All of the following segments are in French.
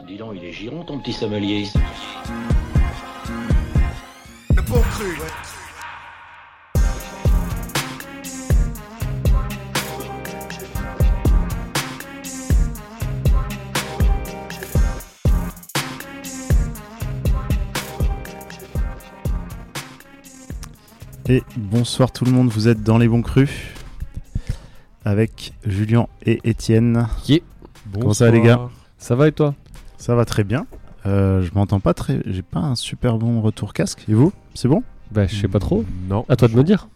Dis donc, il est giron ton petit sommelier. Le bon cru, ouais. Et bonsoir tout le monde, vous êtes dans les bons crus avec Julien et Étienne. Yeah. Comment ça va les gars? Ça va et toi? Ça va très bien. Je m'entends pas très, j'ai pas un super bon retour casque. Et vous? C'est bon? Bah je sais pas trop. Non. À toi de me dire.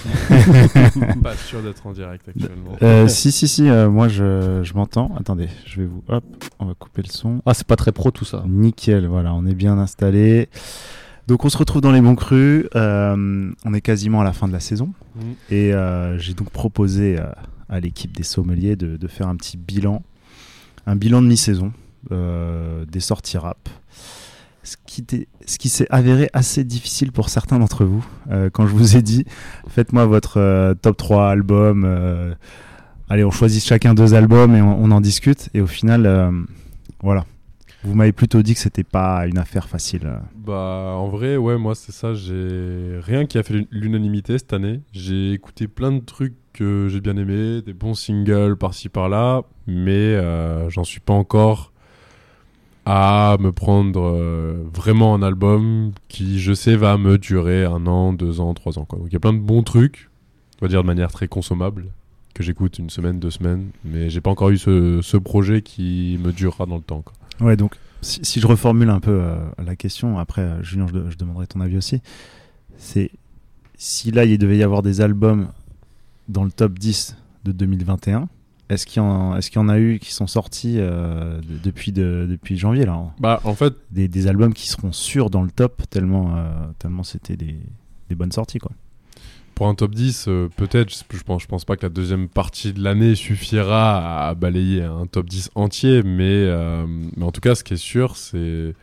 Pas sûr d'être en direct actuellement. Si, moi je m'entends. Attendez, je vais hop, on va couper le son. Ah c'est pas très pro tout ça. Nickel, voilà, on est bien installé. Donc on se retrouve dans les bons crus, on est quasiment à la fin de la saison et j'ai donc proposé à l'équipe des sommeliers de faire un petit bilan, un bilan de mi-saison des sorties rap, ce qui s'est avéré assez difficile pour certains d'entre vous. Quand je vous ai dit faites-moi votre top 3 albums, allez on choisit chacun 2 albums et on en discute, et au final voilà. Vous m'avez plutôt dit que c'était pas une affaire facile. Bah en vrai ouais, moi c'est ça, j'ai rien qui a fait l'unanimité cette année. J'ai écouté plein de trucs que j'ai bien aimés, des bons singles par-ci par-là, mais j'en suis pas encore à me prendre vraiment un album qui je sais va me durer 1 an, 2 ans, 3 ans quoi. Donc il y a plein de bons trucs, on va dire de manière très consommable, que j'écoute 1 semaine, 2 semaines, mais j'ai pas encore eu ce projet qui me durera dans le temps quoi. Ouais, donc si je reformule un peu la question, après Julien, je demanderai ton avis aussi. C'est si là il devait y avoir des albums dans le top 10 de 2021, est-ce qu'il y en a eu qui sont sortis depuis janvier là? Bah en fait des albums qui seront sûrs dans le top tellement c'était des bonnes sorties quoi. Pour un top 10, peut-être, je pense pas que la deuxième partie de l'année suffira à balayer un top 10 entier, mais en tout cas, ce qui est sûr, c'est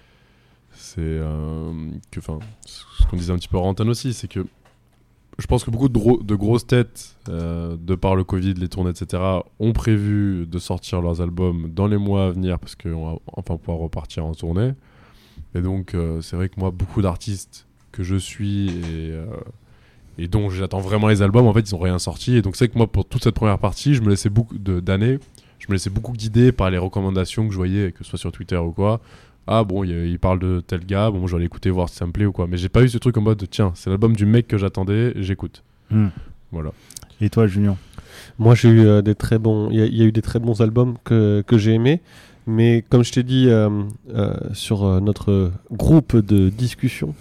que, enfin, ce qu'on disait un petit peu en antenne aussi, c'est que je pense que beaucoup de grosses têtes, de par le Covid, les tournées, etc., ont prévu de sortir leurs albums dans les mois à venir, parce qu'on va enfin pouvoir repartir en tournée. Et donc, c'est vrai que moi, beaucoup d'artistes que je suis et dont j'attends vraiment les albums, en fait ils ont rien sorti, et donc c'est que moi pour toute cette première partie je me laissais beaucoup guider par les recommandations que je voyais, que ce soit sur Twitter ou quoi. Ah bon, il parle de tel gars, bon je vais aller écouter voir si ça me plaît ou quoi, mais j'ai pas eu ce truc en mode tiens c'est l'album du mec que j'attendais, j'écoute. Voilà. Et toi Julien? Moi j'ai eu des très bons, il y a eu des très bons albums que j'ai aimés, mais comme je t'ai dit sur notre groupe de discussion,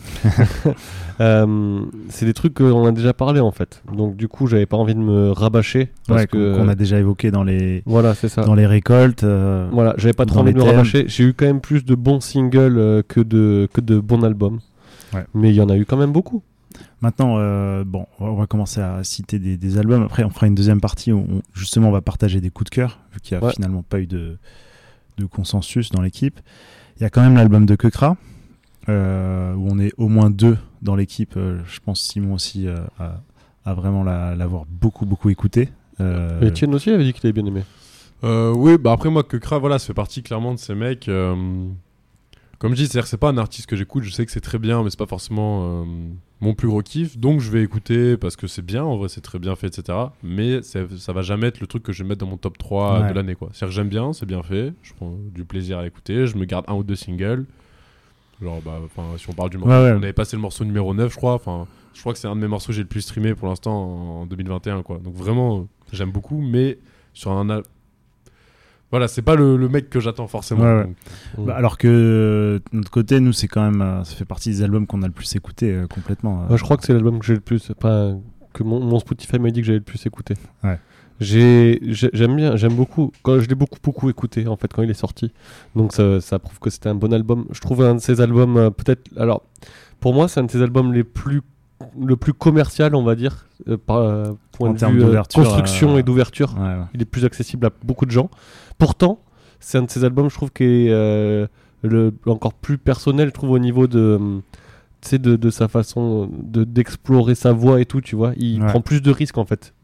c'est des trucs qu'on a déjà parlé en fait. Donc du coup, j'avais pas envie de me rabâcher parce qu'on a déjà évoqué dans les c'est ça. Dans les récoltes. Voilà, j'avais pas trop envie de me rabâcher. J'ai eu quand même plus de bons singles que de bons albums. Ouais. Mais il y en a eu quand même beaucoup. Maintenant, on va commencer à citer des albums. Après, on fera une deuxième partie où justement on va partager des coups de cœur, vu qu'il y a finalement pas eu de consensus dans l'équipe. Il y a quand même l'album de Keukra, où on est au moins 2 dans l'équipe. Je pense Simon aussi a vraiment l'avoir beaucoup écouté. Etienne aussi avait dit qu'il avait bien aimé. Oui, bah après moi Keukra, voilà, ça fait partie clairement de ces mecs. Comme je dis, c'est-à-dire que c'est pas un artiste que j'écoute, je sais que c'est très bien, mais c'est pas forcément mon plus gros kiff, donc je vais écouter parce que c'est bien, en vrai c'est très bien fait, etc. Mais ça va jamais être le truc que je vais mettre dans mon top 3 de l'année, quoi. C'est-à-dire que j'aime bien, c'est bien fait, je prends du plaisir à écouter, je me garde 1 ou 2 singles. Genre, si on parle du morceau, on avait passé le morceau numéro 9, je crois. Enfin, je crois que c'est un de mes morceaux que j'ai le plus streamé pour l'instant en 2021, quoi. Donc vraiment, j'aime beaucoup, mais sur un... Voilà, c'est pas le mec que j'attends forcément. Donc, alors que de notre côté, nous, c'est quand même, ça fait partie des albums qu'on a le plus écouté complètement. Moi, je crois que c'est l'album que j'ai le plus, que mon Spotify m'a dit que j'avais le plus écouté. Ouais. J'aime beaucoup. Quand je l'ai beaucoup écouté en fait quand il est sorti. Donc ça prouve que c'était un bon album. Je trouve un de ces albums peut-être. Alors pour moi, c'est un de ces albums le plus commercial, on va dire, par point de vue construction et d'ouverture. Il est plus accessible à beaucoup de gens. Pourtant, c'est un de ces albums, je trouve, qui est encore plus personnel, je trouve, au niveau de sa façon d'explorer sa voix et tout, tu vois. Il prend plus de risques, en fait.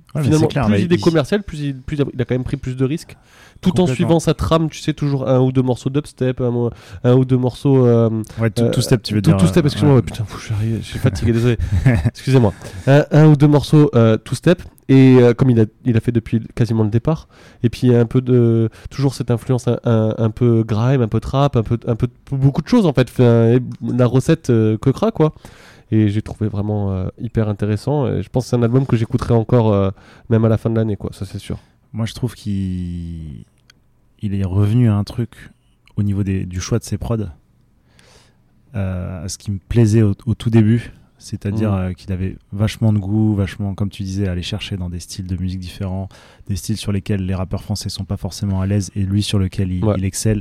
Ouais, mais finalement, c'est clair, plus mais il est commercial, plus il a quand même pris plus de risques. Tout en Complètement. suivant sa trame, tu sais, toujours un ou deux morceaux d'upstep, un ou deux morceaux. Ouais, tout step, tu veux dire. Two step, excuse-moi, ouais. putain, je suis fatigué, désolé. Excusez-moi. Un ou deux morceaux two step, et comme il a fait depuis quasiment le départ. Et puis un peu de. Toujours cette influence un peu grime, un peu trap, un peu beaucoup de choses en fait. La recette Kekra, quoi. Et j'ai trouvé vraiment hyper intéressant. Et je pense que c'est un album que j'écouterai encore même à la fin de l'année, quoi, ça c'est sûr. Moi, je trouve qu'il est revenu à un truc au niveau du choix de ses prods. Ce qui me plaisait au tout début, c'est-à-dire qu'il avait vachement de goût, vachement, comme tu disais, aller chercher dans des styles de musique différents, des styles sur lesquels les rappeurs français sont pas forcément à l'aise, et lui sur lequel il excelle.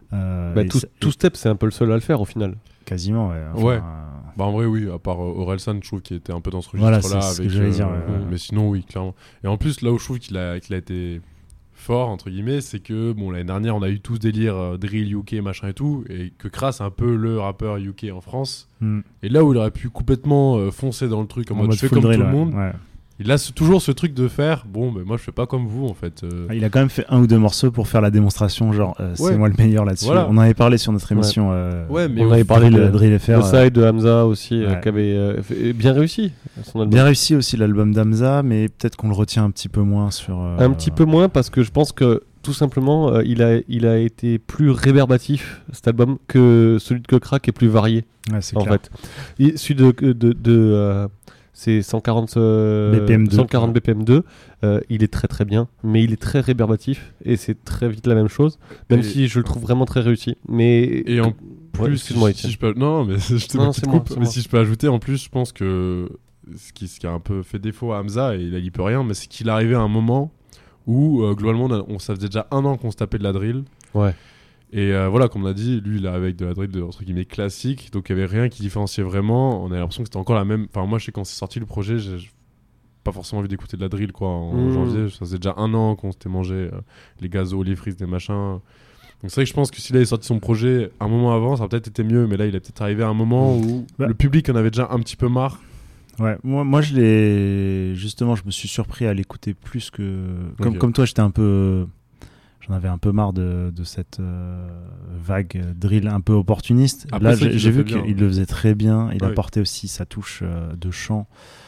Two Step, c'est un peu le seul à le faire au final. Quasiment, ouais. Enfin, Ouais. Bah en vrai oui, à part Orelsan, je trouve qu'il était un peu dans ce Voilà, registre-là. c'est ce avec, que j'allais dire, mais sinon oui, clairement. Et en plus là où je trouve qu'il a été fort entre guillemets, c'est que bon l'année dernière on a eu tout ce délire drill UK machin et tout, et que Kra c'est un peu le rappeur UK en France. Et là où il aurait pu complètement foncer dans le truc en mode je fais full comme drill, tout le monde. ouais. Il a toujours ce truc de faire bon mais moi je fais pas comme vous en fait. Il a quand même fait un ou deux morceaux pour faire la démonstration, genre c'est moi le meilleur là-dessus. Voilà. On en avait parlé sur notre émission. Ouais, mais on avait parlé de Drill FR. Le side de Hamza aussi, Ouais. qui avait bien réussi son album. Bien réussi aussi l'album d'Hamza, mais peut-être qu'on le retient un petit peu moins sur. Un petit peu moins parce que je pense que tout simplement il a été plus réverbatif cet album que celui de Kekra qui est plus varié Ouais, c'est en clair. fait. Et celui de c'est 140 BPM 2. 140 BPM 2, il est très très bien, mais il est très réverbatif et c'est très vite la même chose, même si je le trouve vraiment très réussi. Mais et en Ouais, plus, excuse-moi, si je peux... Non, mais je te Non, petite c'est moi, coupe. c'est Mais moi. si je peux ajouter, en plus, je pense que ce qui a un peu fait défaut à Hamza, et là, il peut rien, mais c'est qu'il arrivait à un moment où, globalement, ça faisait déjà 1 an qu'on se tapait de la drill. Ouais. Et voilà, comme on a dit, lui, il est avec de la drill entre guillemets classique, donc il n'y avait rien qui différenciait vraiment. On avait l'impression que c'était encore la même. Enfin, moi, je sais quand c'est sorti le projet, j'ai pas forcément envie d'écouter de la drill quoi en janvier. Ça faisait déjà 1 an qu'on s'était mangé les gazos, les frites, des machins. Donc c'est vrai que je pense que s'il avait sorti son projet un moment avant, ça aurait peut-être été mieux, mais là, il est peut-être arrivé à un moment où le public en avait déjà un petit peu marre. Ouais, moi je l'ai. Justement, je me suis surpris à l'écouter plus que. Comme toi, j'étais un peu. J'en avais un peu marre de cette vague drill un peu opportuniste. Après, là, c'est j'ai vu bien. qu'il le faisait très bien. Il Ouais. apportait aussi sa touche de chant,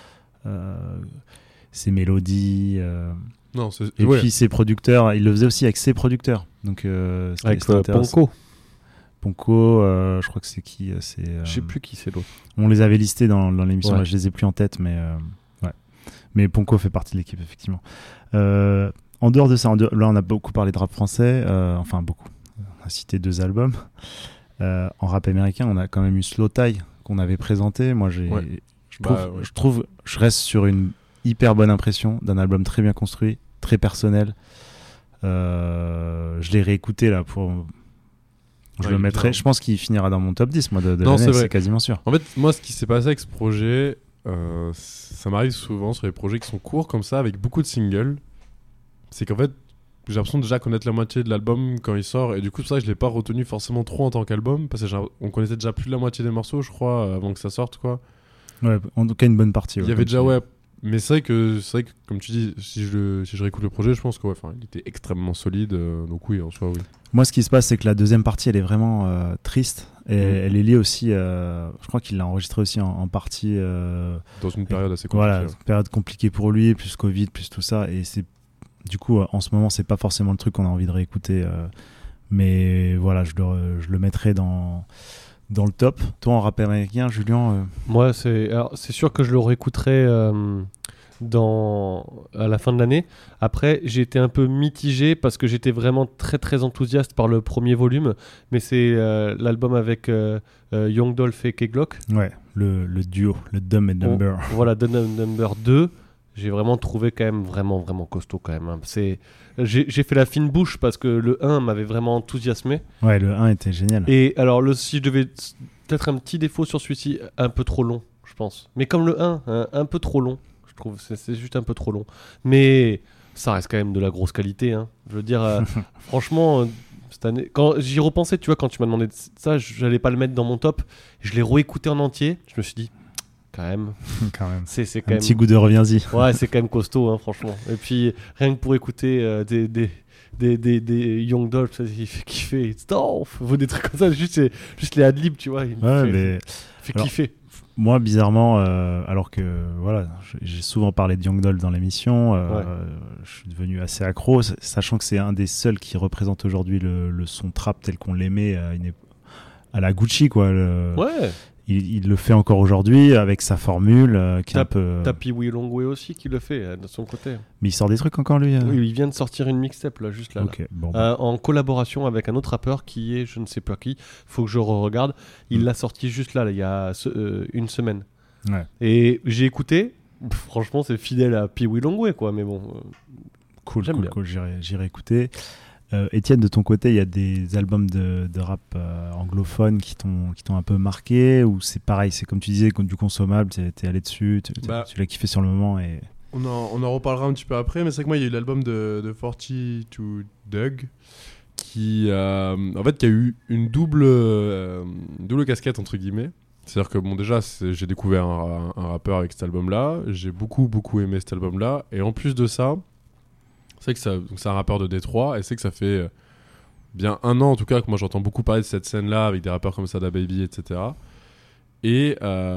ses mélodies. Non, c'est... Et puis ses producteurs, il le faisait aussi avec ses producteurs. Donc, Avec c'était intéressant. Ponko. Je crois que c'est qui Je sais plus qui c'est l'autre. On les avait listés dans l'émission, Ouais. là, je les ai plus en tête, mais ouais. Mais Ponko fait partie de l'équipe, effectivement. En dehors de ça, là on a beaucoup parlé de rap français, enfin beaucoup. On a cité 2 albums. En rap américain, on a quand même eu Slow Tie qu'on avait présenté. Moi, je reste sur une hyper bonne impression d'un album très bien construit, très personnel. Je l'ai réécouté là pour. Je le mettrai. bien. Je pense qu'il finira dans mon top 10 moi, de Non, l'année, c'est vrai. c'est quasiment sûr. En fait, moi, ce qui s'est passé avec ce projet, ça m'arrive souvent sur les projets qui sont courts comme ça, avec beaucoup de singles. C'est qu'en fait, j'ai l'impression de déjà connaître la moitié de l'album quand il sort, et du coup, c'est pour ça que je l'ai pas retenu forcément trop en tant qu'album, parce qu'on connaissait déjà plus de la moitié des morceaux, je crois, avant que ça sorte, quoi. Ouais, en tout cas, une bonne partie. Il y avait déjà, ouais. Mais c'est vrai que, comme tu dis, si je réécoute le projet, je pense qu'il était extrêmement solide. Donc oui, en soi, oui. Moi, ce qui se passe, c'est que la deuxième partie, elle est vraiment triste. Et elle est liée aussi, je crois qu'il l'a enregistré aussi en partie. Dans une période assez compliquée. Voilà, période compliquée pour lui, plus Covid, plus tout ça. Et c'est, du coup, en ce moment, c'est pas forcément le truc qu'on a envie de réécouter. Mais voilà, je le mettrai dans le top. Toi, en rap américain, Julien Moi, c'est sûr que je le réécouterai à la fin de l'année. Après, j'ai été un peu mitigé parce que j'étais vraiment très très enthousiaste par le premier volume, mais c'est l'album avec Young Dolph et K-Glock. Ouais, le duo, le Dumb and Dumber. Voilà, Dumb and Dumber 2. J'ai vraiment trouvé quand même vraiment costaud quand même. J'ai fait la fine bouche parce que le 1 m'avait vraiment enthousiasmé. Ouais, le 1 était génial. Et alors, si je devais peut-être un petit défaut sur celui-ci, un peu trop long, je pense. Mais comme le 1, un peu trop long, je trouve. C'est juste un peu trop long. Mais ça reste quand même de la grosse qualité. Hein. Je veux dire, franchement, cette année, quand j'y repensais, tu vois, quand tu m'as demandé ça, j'allais pas le mettre dans mon top. Je l'ai réécouté en entier. Je me suis dit, quand même. Quand même. C'est quand Un même... petit goût de reviens-y. Ouais, c'est quand même costaud, hein, franchement. Et puis, rien que pour écouter des Young Dolph, ça, il fait kiffer. Stuff, des trucs comme ça, juste les adlibs, tu vois. Il fait kiffer. Moi, bizarrement, alors que voilà, j'ai souvent parlé de Young Dolph dans l'émission, je suis devenu assez accro, sachant que c'est un des seuls qui représente aujourd'hui le son trap tel qu'on l'aimait à la Gucci, quoi. Ouais. Il le fait encore aujourd'hui avec sa formule qui est un peu. T'as Pee-wee Longway aussi qui le fait de son côté. Mais il sort des trucs encore lui. Oui, il vient de sortir une mixtape là, juste là. Ok, bon. En collaboration avec un autre rappeur qui est, je ne sais pas qui, faut que je regarde. Il l'a sorti juste là, il y a une semaine. Ouais. Et j'ai écouté. Franchement, c'est fidèle à Pee-wee Longway, quoi. Mais bon. Cool, j'aime bien. J'irai écouter. Étienne, de ton côté, il y a des albums de rap anglophones qui t'ont un peu marqué, ou c'est pareil, c'est comme tu disais, du consommable, t'es allé dessus, tu l'as kiffé sur le moment et... On en reparlera un petit peu après, mais c'est vrai que moi, il y a eu l'album de 42 Dugg qui a eu une double casquette, entre guillemets. C'est-à-dire que, bon, déjà, j'ai découvert un rappeur avec cet album-là, j'ai beaucoup aimé cet album-là, et en plus de ça, c'est que c'est un rappeur de Détroit, et c'est que ça fait bien un an en tout cas que moi j'entends beaucoup parler de cette scène-là avec des rappeurs comme Sada Baby, etc. Et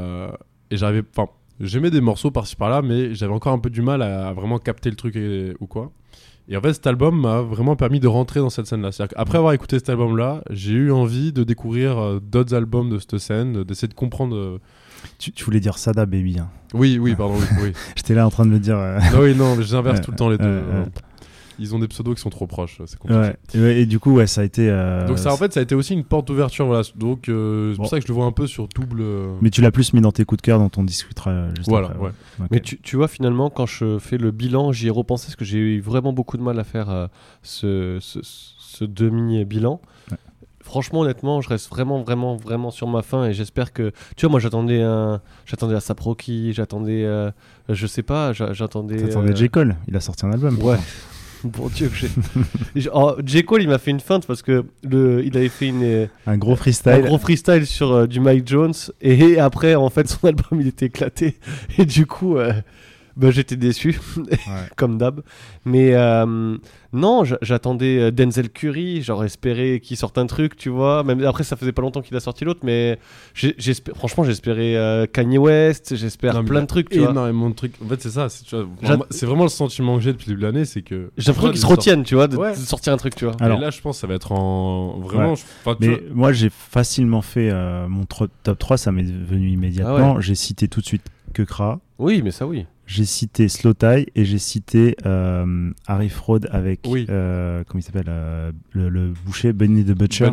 j'aimais des morceaux par-ci par-là, mais j'avais encore un peu du mal à vraiment capter le truc ou quoi. Et en fait, cet album m'a vraiment permis de rentrer dans cette scène-là. C'est-à-dire qu'après avoir écouté cet album-là, j'ai eu envie de découvrir d'autres albums de cette scène, d'essayer de comprendre. Tu voulais dire Sada Baby, hein. Oui, pardon, oui. J'étais là en train de me dire... Non, mais j'inverse tout le temps les deux. Ils ont des pseudos qui sont trop proches, c'est compliqué. Ouais. Et du coup, ça a été... Donc ça, en fait, ça a été aussi une porte d'ouverture, voilà. Donc c'est pour ça que je le vois un peu sur double... Mais tu l'as plus mis dans tes coups de cœur, dont on discutera juste après. Ouais. Okay. Mais tu vois, finalement, quand je fais le bilan, j'y ai repensé, parce que j'ai eu vraiment beaucoup de mal à faire ce demi-bilan. Ouais. Franchement, honnêtement, je reste vraiment sur ma faim, et j'espère que... Tu vois, moi, j'attendais A$AP Rocky, j'attendais... je sais pas, j'attendais... T'attendais J. Cole, il a sorti un album. Ouais. Bon Dieu que j'ai... J. Cole, il m'a fait une feinte parce que il avait fait un gros freestyle sur du Mike Jones, et après, en fait, son album, il était éclaté, et du coup... j'étais déçu, comme d'hab. Mais non, j'attendais Denzel Curry, genre espérais qu'il sorte un truc, tu vois. Même après, ça faisait pas longtemps qu'il a sorti l'autre, mais franchement, j'espérais Kanye West, j'espère plein de trucs, tu vois. Énormément de trucs. En fait, c'est ça. C'est vraiment le sentiment que j'ai depuis le début de l'année, c'est que... J'ai l'impression qu'ils se retiennent, tu vois, de sortir un truc, tu vois. Alors, et là, je pense que ça va être vraiment... Ouais. Mais moi, j'ai facilement fait mon top 3, ça m'est venu immédiatement. J'ai cité tout de suite Kekra. Oui, mais ça, oui. J'ai cité Slow Tie et j'ai cité Harry Fraud avec comment il s'appelle le boucher Benny the Butcher.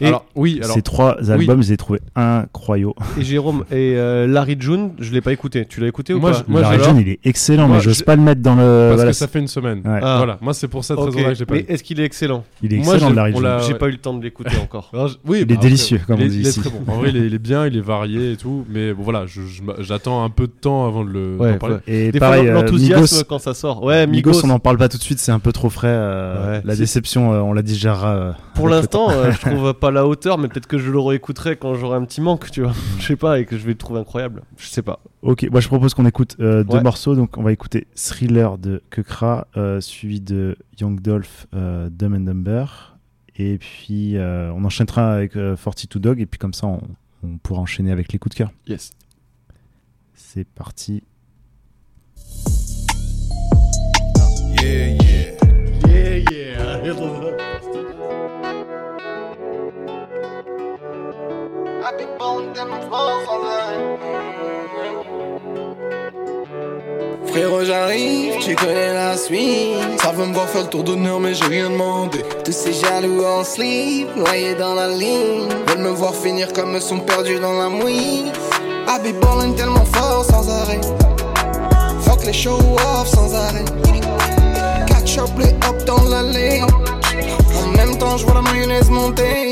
Ces trois albums, je les ai trouvés incroyables. Et Jérôme et Larry June, je l'ai pas écouté. Tu l'as écouté ou pas? Larry June, il est excellent, mais j'ose pas le mettre dans le. Parce que ça fait une semaine. Ouais. Voilà. Moi, c'est pour cette raison-là que j'ai pas. Mais est-ce qu'il est excellent? Il est excellent, Larry June. J'ai pas eu le temps de l'écouter encore. Oui, il est délicieux, comme on dit ici. ici. Il est très bon. En vrai, il est bien, il est varié et tout. Mais bon, voilà, j'attends un peu de temps avant de le parler. Et des pareil, fois, l'enthousiasme quand ça sort. Ouais, Migos, on n'en parle pas tout de suite, c'est un peu trop frais. La déception, on la digérera. Pour l'instant, je trouve pas la hauteur, mais peut-être que je le réécouterai quand j'aurai un petit manque, tu vois. Je sais pas, et que je vais le trouver incroyable. Je sais pas. Ok, moi je propose qu'on écoute deux morceaux. Donc on va écouter Thriller de Kekra, suivi de Young Dolph, Dumb and Dumber. Et puis on enchaînera avec 42 Dugg, et puis comme ça on pourra enchaîner avec les coups de cœur. Yes. C'est parti. Yeah. Frérot, j'arrive, tu connais la suite. Ça veut me voir faire le tour d'honneur, mais j'ai rien demandé. Tous ces jaloux en slip, noyés dans la ligne, veulent me voir finir comme me sont perdus dans la mouise. I be ballin' tellement fort sans arrêt. Fuck les show-off sans arrêt. Catch up les hop dans l'allée. En même temps, j'vois la mayonnaise monter.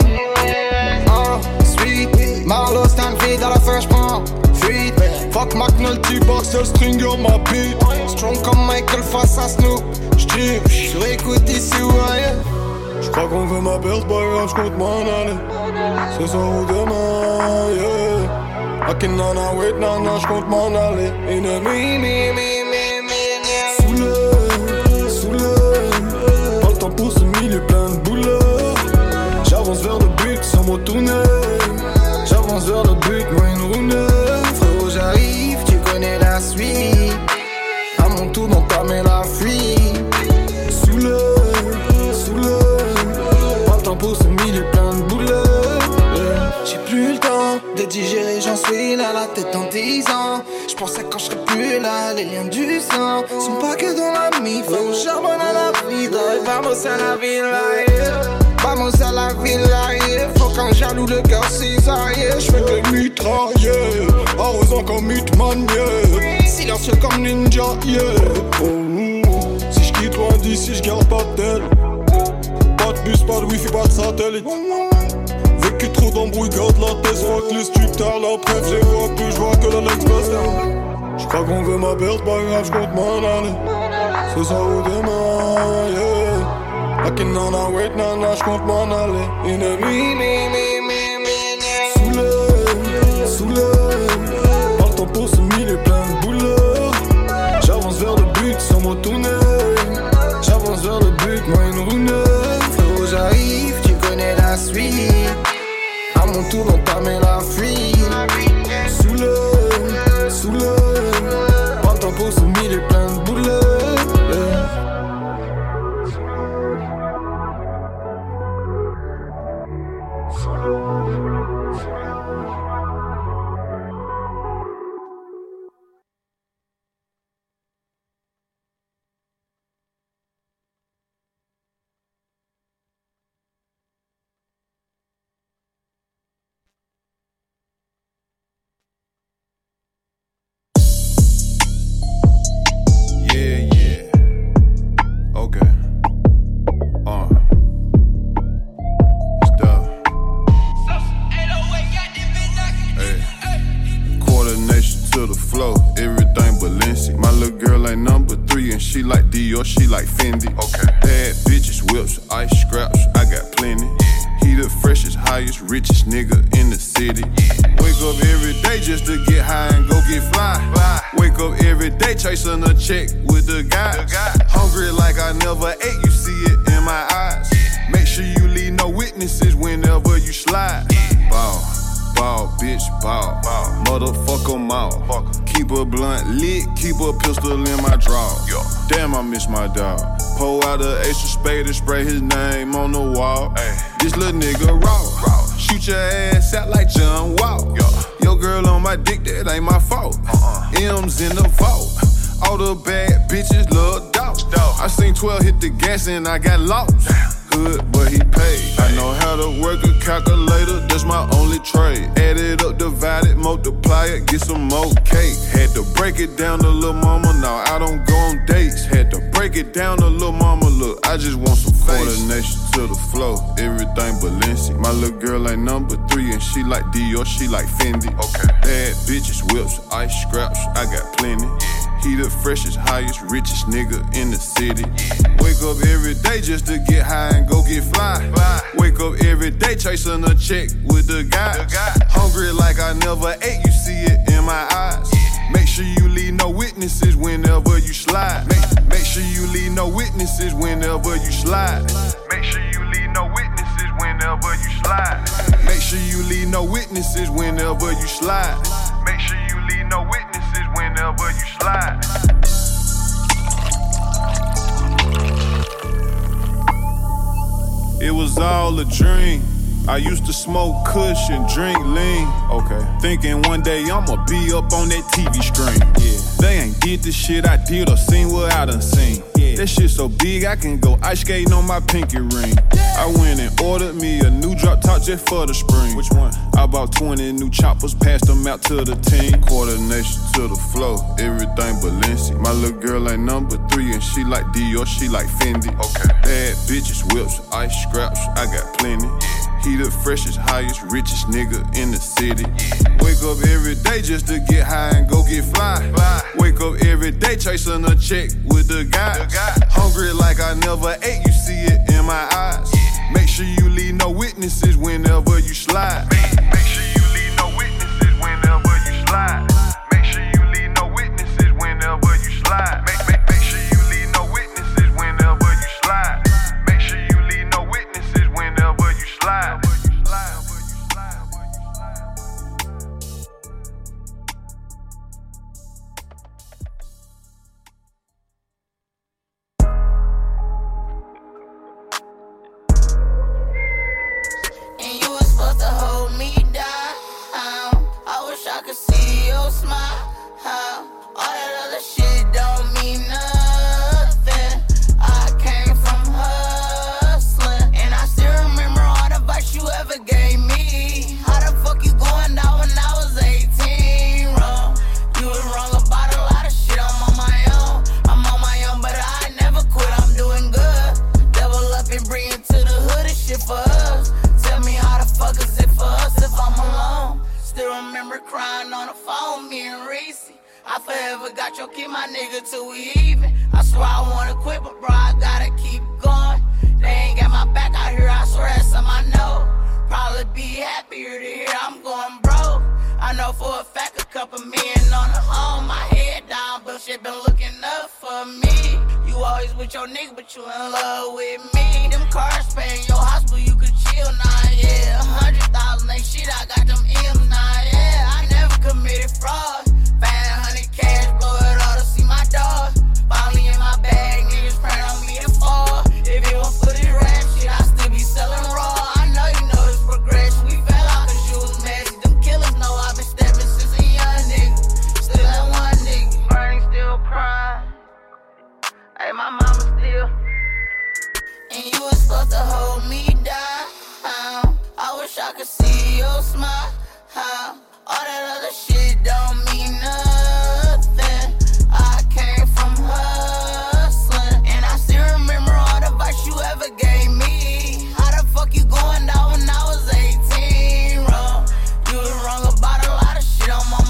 Sweet, Marlo Stanfield à la fin, j'prends fuite. Fuck McNulty, boxer, stringer, ma beat. Strong comme Michael face à Snoop. J'trip, j'suis écoute ici ou ailleurs. J'crois qu'on veut ma perte, pas grave, j'compte m'en aller. Ce soir ou demain, yeah. Rockin' on a wait, non, j'compte m'en aller. Ennemi, Soulé, pas le temps pour ce milieu plein de boulot. J'avance vers le but sans me tourner. J'avance vers le but, moi une roue neuve. Frérot, j'arrive, tu connais la suite. À mon tour d'entamer la fuite. Soulé, pas le temps pour ce milieu plein de boulot. J'ai plus le temps de digérer, j'en suis là, la tête en 10 ans. J'pensais quand j'serais plus là, les liens du sang sont pas que dans la mif. On charbonne à la vida, vamos à la villa, yeah. Vamos à la villa, yeah. Faut qu'un jaloux le cœur cisaillé. J'fais que les mitrailler, arrosant comme Hitman, yeah. Silencieux comme ninja, yeah. Oh, si j'quitte loin d'ici, j'garde pas de tel. Pas de bus, pas de wifi, pas de satellite. Vécu trop d'embrouilles, garde la tête. Fuck les stups, tard la preuve, j'ai vois plus, j'vois que la l'express. J'crois qu'on veut ma perte, pas grave, j'compte m'en aller. Ce soir ou demain, yeah. Rockin' on a wait, non, j'compte m'en aller. Ennemi, Soulé, pas le temps pour ce milieu plein de boulot. J'avance vers le but sans me tourner. J'avance vers le but, moi une roue neuve. Frérot, j'arrive, tu connais la suite. À mon tour d'entamer la fuite. Soulé, pas le temps pour ce milieu plein de boulot, yeah. She like Fendi. Okay. Bad bitches, whips, ice scraps, I got plenty. Yeah. He the freshest, highest, richest nigga in the city. Yeah. Wake up every day just to get high and go get fly. Wake up every day chasing a check with the guys. Hungry like I never ate, you see it in my eyes. Yeah. Make sure you leave no witnesses whenever you slide. Yeah. Ball, bitch, ball. Motherfucker mouth. Keep a blunt lit, keep a pistol in my drawer. Damn, I miss my dog. Pull out a ace of spade and spray his name on the wall. Ay. This little nigga raw. Shoot your ass out like John Wall. Your girl on my dick, that ain't my fault. M's in the vault. All the bad bitches love dogs. I seen 12 hit the gas and I got lost. Hood, but he paid. I know how to work a calculator, that's my only trade. Add it up, divide it, multiply it, get some more cake. Had to break it down to lil' mama, now I don't go on dates. Had to break it down to lil' mama, look, I just want some face. Coordination to the flow, everything Balenci. My little girl ain't number 3 and she like Dior, she like Fendi. Okay. Bad bitches, whips, ice scraps, I got plenty. Yeah. He the freshest, highest, richest nigga in the city. Yeah. Wake up every day just to get high and go get fly. Wake up every day chasing a check with the guys. Hungry like I never ate, you see it in my eyes. Yeah. Make sure you leave no witnesses whenever you slide. Make sure you leave no witnesses whenever you slide. Make sure you leave no witnesses whenever you slide. Make sure you leave no witnesses whenever you slide. Make sure you leave no witnesses whenever you slide. It was all a dream. I used to smoke kush and drink lean. Okay. Thinking one day I'ma be up on that TV screen. Yeah. They ain't did the shit I did or seen what I done seen. Yeah. That shit so big I can go ice skating on my pinky ring. Yeah. I went and ordered me a new drop top just for the spring. Which one? I bought 20 new choppers, passed them out to the team. Coordination to the flow, everything Balenci. My little girl ain't number 3 and she like Dior, she like Fendi. Okay. Bad bitches, whips, ice scraps, I got plenty. Yeah. He the freshest, highest, richest nigga in the city. Yeah. Wake up every day just to get high and go get fly. Wake up every day chasing a check with the guys. Hungry like I never ate, you see it in my eyes. Yeah. Make sure you leave no witnesses whenever you slide. Make sure you leave no witnesses whenever you your smile. All that other shit don't mean nothing. I came from hustling, and I still remember all the advice you ever gave me. How the fuck you going out when I was 18? Wrong. You was wrong about a lot of shit. I'm on my own, but I never quit. I'm doing good. Double up and bring it to the hood. This shit for us. Tell me how the fuck is it for us if I'm alone? Still remember crying on the phone, me and Reese. I forever got your kid, my nigga, till we even. I swear I wanna quit, but bro, I gotta keep going. They ain't got my back out here, I swear that's something I know. Probably be happier to hear I'm going broke. I know for a fact a couple million on the home. My head down, but shit been looking up for me. You always with your nigga, but you in love with me. Them cars paying your house, but you could chill now, yeah. 100,000 ain't shit, I got them M's now, yeah. I never committed fraud. Find 100 cash, blow it all to see my dog. Finally in my bag, niggas praying on me to fall. If it was for this rap shit, I still be selling raw. I know you know this progression. We fell out cause you was messy. Them killers know I've been stepping since a young nigga. Still that one nigga. Burning, still crying. Hey, my mama still. And you was supposed to hold me down. I wish I could see your smile. All that other shit don't mean nothing. I came from hustling, and I still remember all the advice you ever gave me. How the fuck you going out when I was 18? Wrong. You was wrong about a lot of shit. I'm on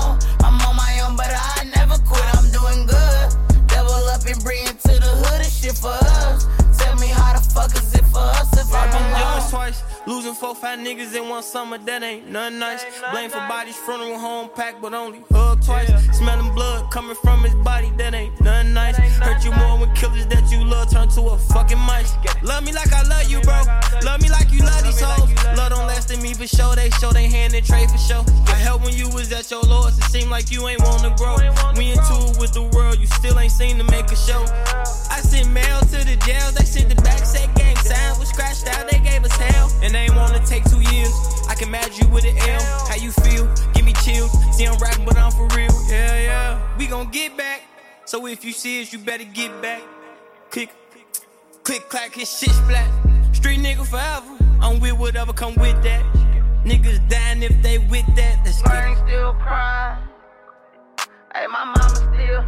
my own, but I never quit. I'm doing good. Double up and bring it to the hood. This shit for us. Tell me how the fuck is it for us if I'm alone? Twice, losing 4-5 niggas in one summer, that ain't nothing nice. Blame for bodies, funeral home packed, but only hug twice. Smelling blood coming from his body, that ain't nothing nice. Hurt you more when killers that you love turn to a fucking mice. Love me like I love you, bro. Love me like you love these hoes. Love don't last in me for sure. They show they hand and trade for sure. I helped when you was at your lowest. It seemed like you ain't wanna grow. We into it with the world, you still ain't seen to make a show. I sent mail to the jails, they sent the back, said gang sign was scratched out, they gave us hell. And they ain't wanna take 2 years. I can match you with an L. How you feel? Give me chills. See I'm rapping, but I'm for real. Yeah. We gon' get back. So if you see us, you better get back. Click, clack, his shit splat. Street nigga forever. I'm with whatever come with that. Niggas dying if they with that. Let's get it. Still crying. Hey, my mama still.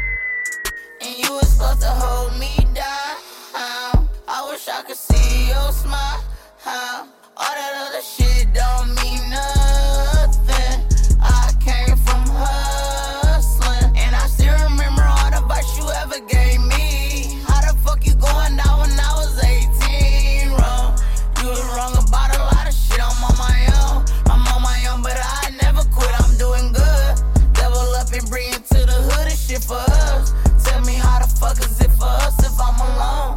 And you was supposed to hold me down. I wish I could see your smile. All that other shit don't mean nothing. I came from hustling, and I still remember all the advice you ever gave me. How the fuck you going out when I was 18? Wrong. You was wrong about a lot of shit. I'm on my own, but I never quit. I'm doing good. Double up and bring it to the hood. This shit for us. Tell me how the fuck is it for us if I'm alone?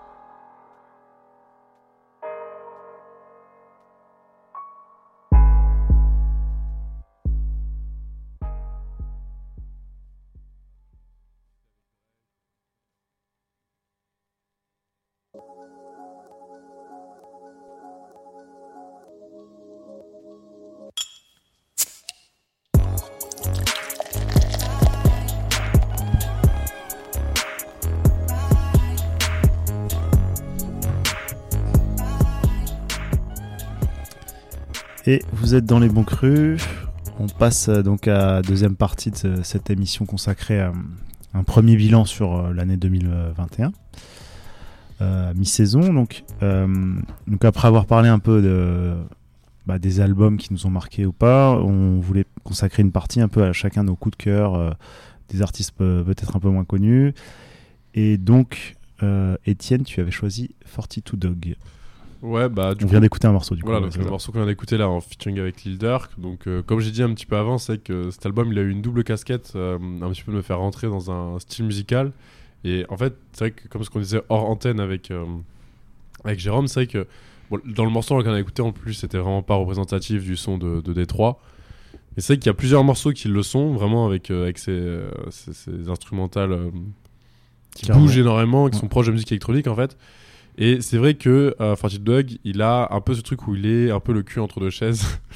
Et vous êtes dans les bons crus. On passe donc à la deuxième partie de cette émission consacrée à un premier bilan sur l'année 2021, mi-saison. Donc après avoir parlé un peu des albums qui nous ont marqués ou pas, on voulait consacrer une partie un peu à chacun de nos coups de cœur, des artistes peut-être un peu moins connus. Et donc, Étienne, tu avais choisi 42 Dog. Ouais, on vient d'écouter un morceau du coup. Voilà, donc le morceau qu'on vient d'écouter là en featuring avec Lil Durk. Donc, comme j'ai dit un petit peu avant, c'est que cet album il a eu une double casquette, un petit peu de me faire rentrer dans un style musical. Et en fait, c'est vrai que comme ce qu'on disait hors antenne avec Jérôme, c'est vrai que dans le morceau qu'on a écouté en plus, c'était vraiment pas représentatif du son de Détroit. Mais c'est vrai qu'il y a plusieurs morceaux qui le sont, vraiment avec ces instrumentales qui bougent énormément, qui sont proches de musique électronique en fait. Et c'est vrai que 42 Dog, il a un peu ce truc où il est un peu le cul entre deux chaises.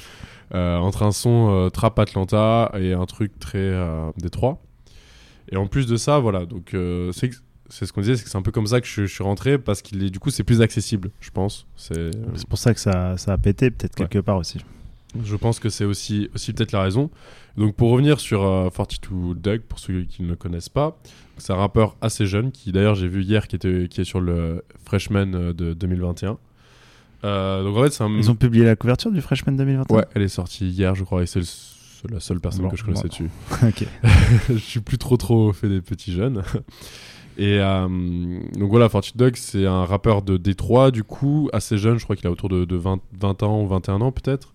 entre un son trap Atlanta et un truc très Détroit. Et en plus de ça, voilà, donc c'est ce qu'on disait, c'est que c'est un peu comme ça que je suis rentré, parce qu'il est, du coup, c'est plus accessible, je pense. C'est pour ça que ça a pété, peut-être quelque part aussi. Je pense que c'est aussi peut-être la raison. Donc pour revenir sur 42 Dugg, pour ceux qui ne le connaissent pas, c'est un rappeur assez jeune, qui d'ailleurs j'ai vu hier, qui est sur le Freshman de 2021. Donc en fait, Ils ont publié la couverture du Freshman 2021 ? Ouais, elle est sortie hier, je crois, et c'est la seule personne que je connaissais dessus. Ok. Je suis plus trop fait des petits jeunes. Et donc voilà, 42 Dugg, c'est un rappeur de Détroit, du coup, assez jeune, je crois qu'il a autour de 20 ans ou 21 ans peut-être.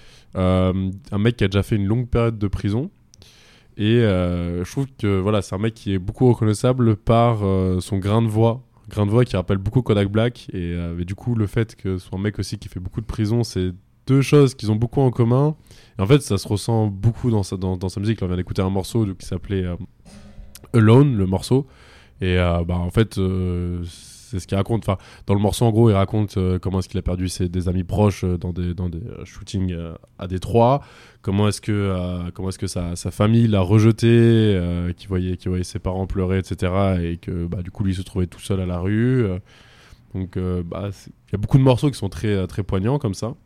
Un mec qui a déjà fait une longue période de prison. Et je trouve que voilà, c'est un mec qui est beaucoup reconnaissable par son grain de voix qui rappelle beaucoup Kodak Black. Et du coup, le fait que ce soit un mec aussi qui fait beaucoup de prison, c'est deux choses qu'ils ont beaucoup en commun. Et en fait, ça se ressent beaucoup dans sa musique. Là, on vient d'écouter un morceau qui s'appelait Alone, le morceau. Et en fait, c'est ce qu'il raconte. Enfin, dans le morceau, en gros, il raconte comment est-ce qu'il a perdu des amis proches dans des shootings à Détroit. Comment est-ce que sa famille l'a rejeté, qui voyait ses parents pleurer, etc. Et que du coup, lui se trouvait tout seul à la rue. Donc, il y a beaucoup de morceaux qui sont très, très poignants comme ça.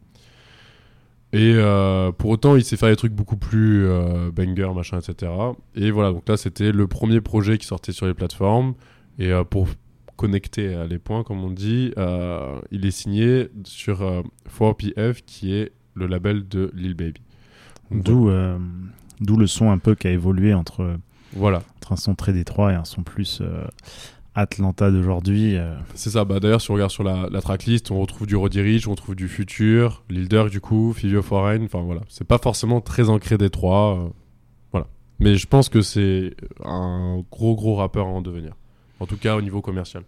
Et pour autant, il sait faire des trucs beaucoup plus banger, machin, etc. Et voilà, donc là, c'était le premier projet qui sortait sur les plateformes. Et pour connecter les points, comme on dit, il est signé sur 4PF, qui est le label de Lil Baby. Donc, d'où le son un peu qui a évolué entre un son très Détroit et un son plus Atlanta d'aujourd'hui. C'est ça, d'ailleurs si on regarde sur la tracklist, on retrouve du Roddy Ricch, on retrouve du Future, Lil Durk du coup, Fivio Foreign, enfin voilà, c'est pas forcément très ancré Détroit, voilà. Mais je pense que c'est un gros rappeur à en devenir, en tout cas au niveau commercial.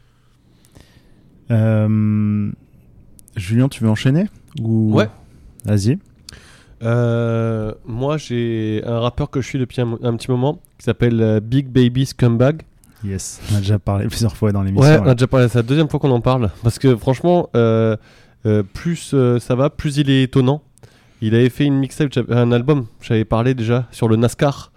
Julien, tu veux enchaîner ou... Ouais. Vas-y. Moi j'ai un rappeur que je suis depuis un petit moment qui s'appelle Big Baby Scumbag. Yes, on a déjà parlé plusieurs fois dans l'émission. Ouais, on a déjà parlé, c'est la deuxième fois qu'on en parle. Parce que franchement, plus ça va, plus il est étonnant. Il avait fait une mixtape, un album, j'avais parlé déjà, sur le NASCAR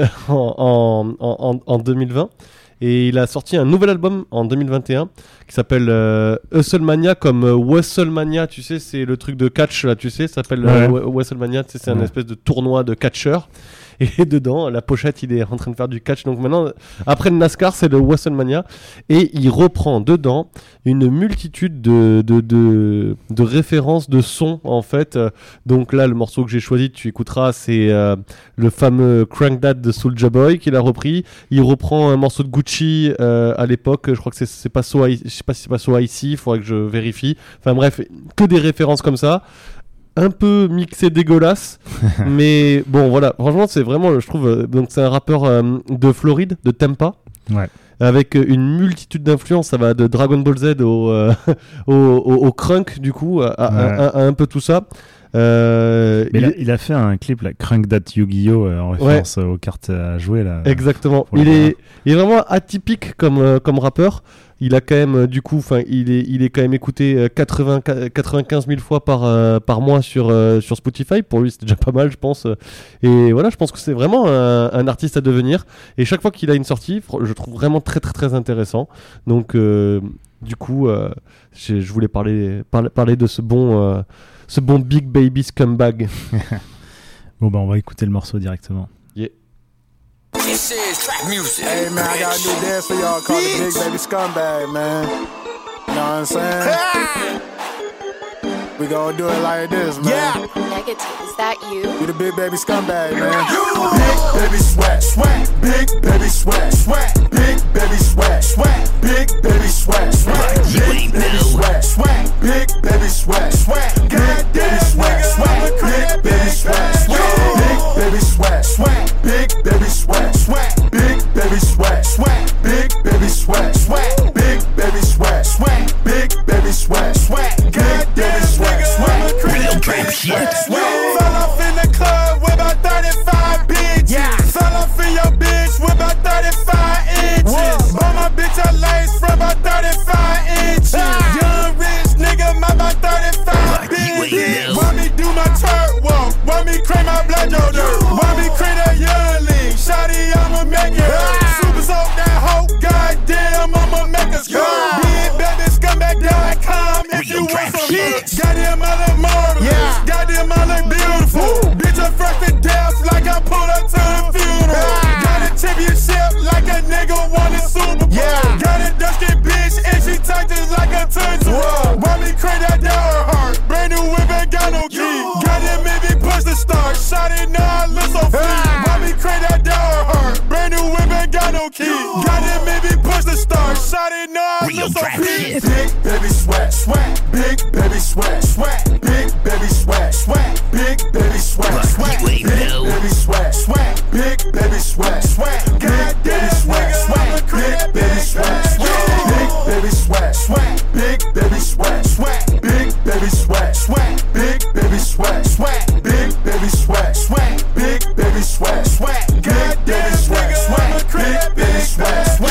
en 2020. Et il a sorti un nouvel album en 2021 qui s'appelle Hustlemania, comme WrestleMania, tu sais, c'est le truc de catch là, tu sais, ça s'appelle WrestleMania, tu sais, c'est un espèce de tournoi de catcheurs. Et dedans, la pochette, il est en train de faire du catch. Donc maintenant, après le NASCAR, c'est le WrestleMania. Et il reprend dedans une multitude de références de sons, en fait. Donc là, le morceau que j'ai choisi, tu écouteras, c'est le fameux Crank That de Soulja Boy qu'il a repris. Il reprend un morceau de Gucci à l'époque. Je crois que c'est pas So High, je sais pas si c'est pas So High ici, il faudrait que je vérifie. Enfin bref, que des références comme ça. Un peu mixé dégueulasse, mais bon voilà, franchement c'est vraiment, je trouve, donc c'est un rappeur de Floride, de Tampa, avec une multitude d'influences, ça va de Dragon Ball Z au crunk du coup, à un peu tout ça. Mais il a fait un clip, là, Crank That Yu-Gi-Oh! En référence aux cartes à jouer là. Exactement, il est vraiment atypique comme rappeur. Il a quand même, du coup, il est quand même écouté 95 000 fois par mois sur Spotify. Pour lui, c'est déjà pas mal, je pense. Et voilà, je pense que c'est vraiment un artiste à devenir. Et chaque fois qu'il a une sortie, je trouve vraiment très, très, très intéressant. Donc, du coup, je voulais parler de ce bon Big Baby Scumbag. Bon, on va écouter le morceau directement. This is trap music. Hey man, I got a new dance for y'all called the Big Baby Scumbag, man. You know what I'm saying? We gon' do it like this, man. Yeah. Negative, is that you? We the Big Baby Scumbag, man. Big baby sweat, sweat. Big baby sweat, sweat. Big baby sweat, sweat. Big baby sweat, sweat. Big baby sweat, sweat. Big baby sweat, sweat. Big baby sweat, sweat. Big baby sweat, sweat. Big baby sweat, sweat. Big baby sweat, sweat. Big baby sweat, sweat. Big baby sweat, sweat. Big baby sweat, sweat. Big baby sweat, sweat. Big baby sweat, sweat. Real trap shit. Fell off in the club with about 35 bitches. Yeah. Fell off in your bitch with about 35 inches. Bought my bitch a lace from about 35 inches. Young rich nigga, my about 35 bitches. hits. Goddamn, I look marvelous. Goddamn, I look beautiful. Bitch, I'm fresh to death like I pulled up to the funeral. Got a championship like a nigga won a Super Bowl. Got a dusty bitch and she tight just like a turtle. Why me crank that down hard? Brand new whip ain't got no key. Got it, made me push the start. Shot it, now I look so free. Why me crank that down hard? Brand new whip ain't got no key. Got it, made me push the start. Shot it, now I look so free. Big baby swag, swag. Big baby swag, swag. Big baby swag, swag. Big baby swag, swag. Big baby swag, swag. Big baby swag, swag. Big baby swag, swag. Big baby swag, swag. Big baby swag, swag. Big baby swag, swag. Big baby swag, swag. Big baby swag, swag. Big baby swag, swag. Big baby swag, swag. Big baby swag, swag. Big baby swag, swag.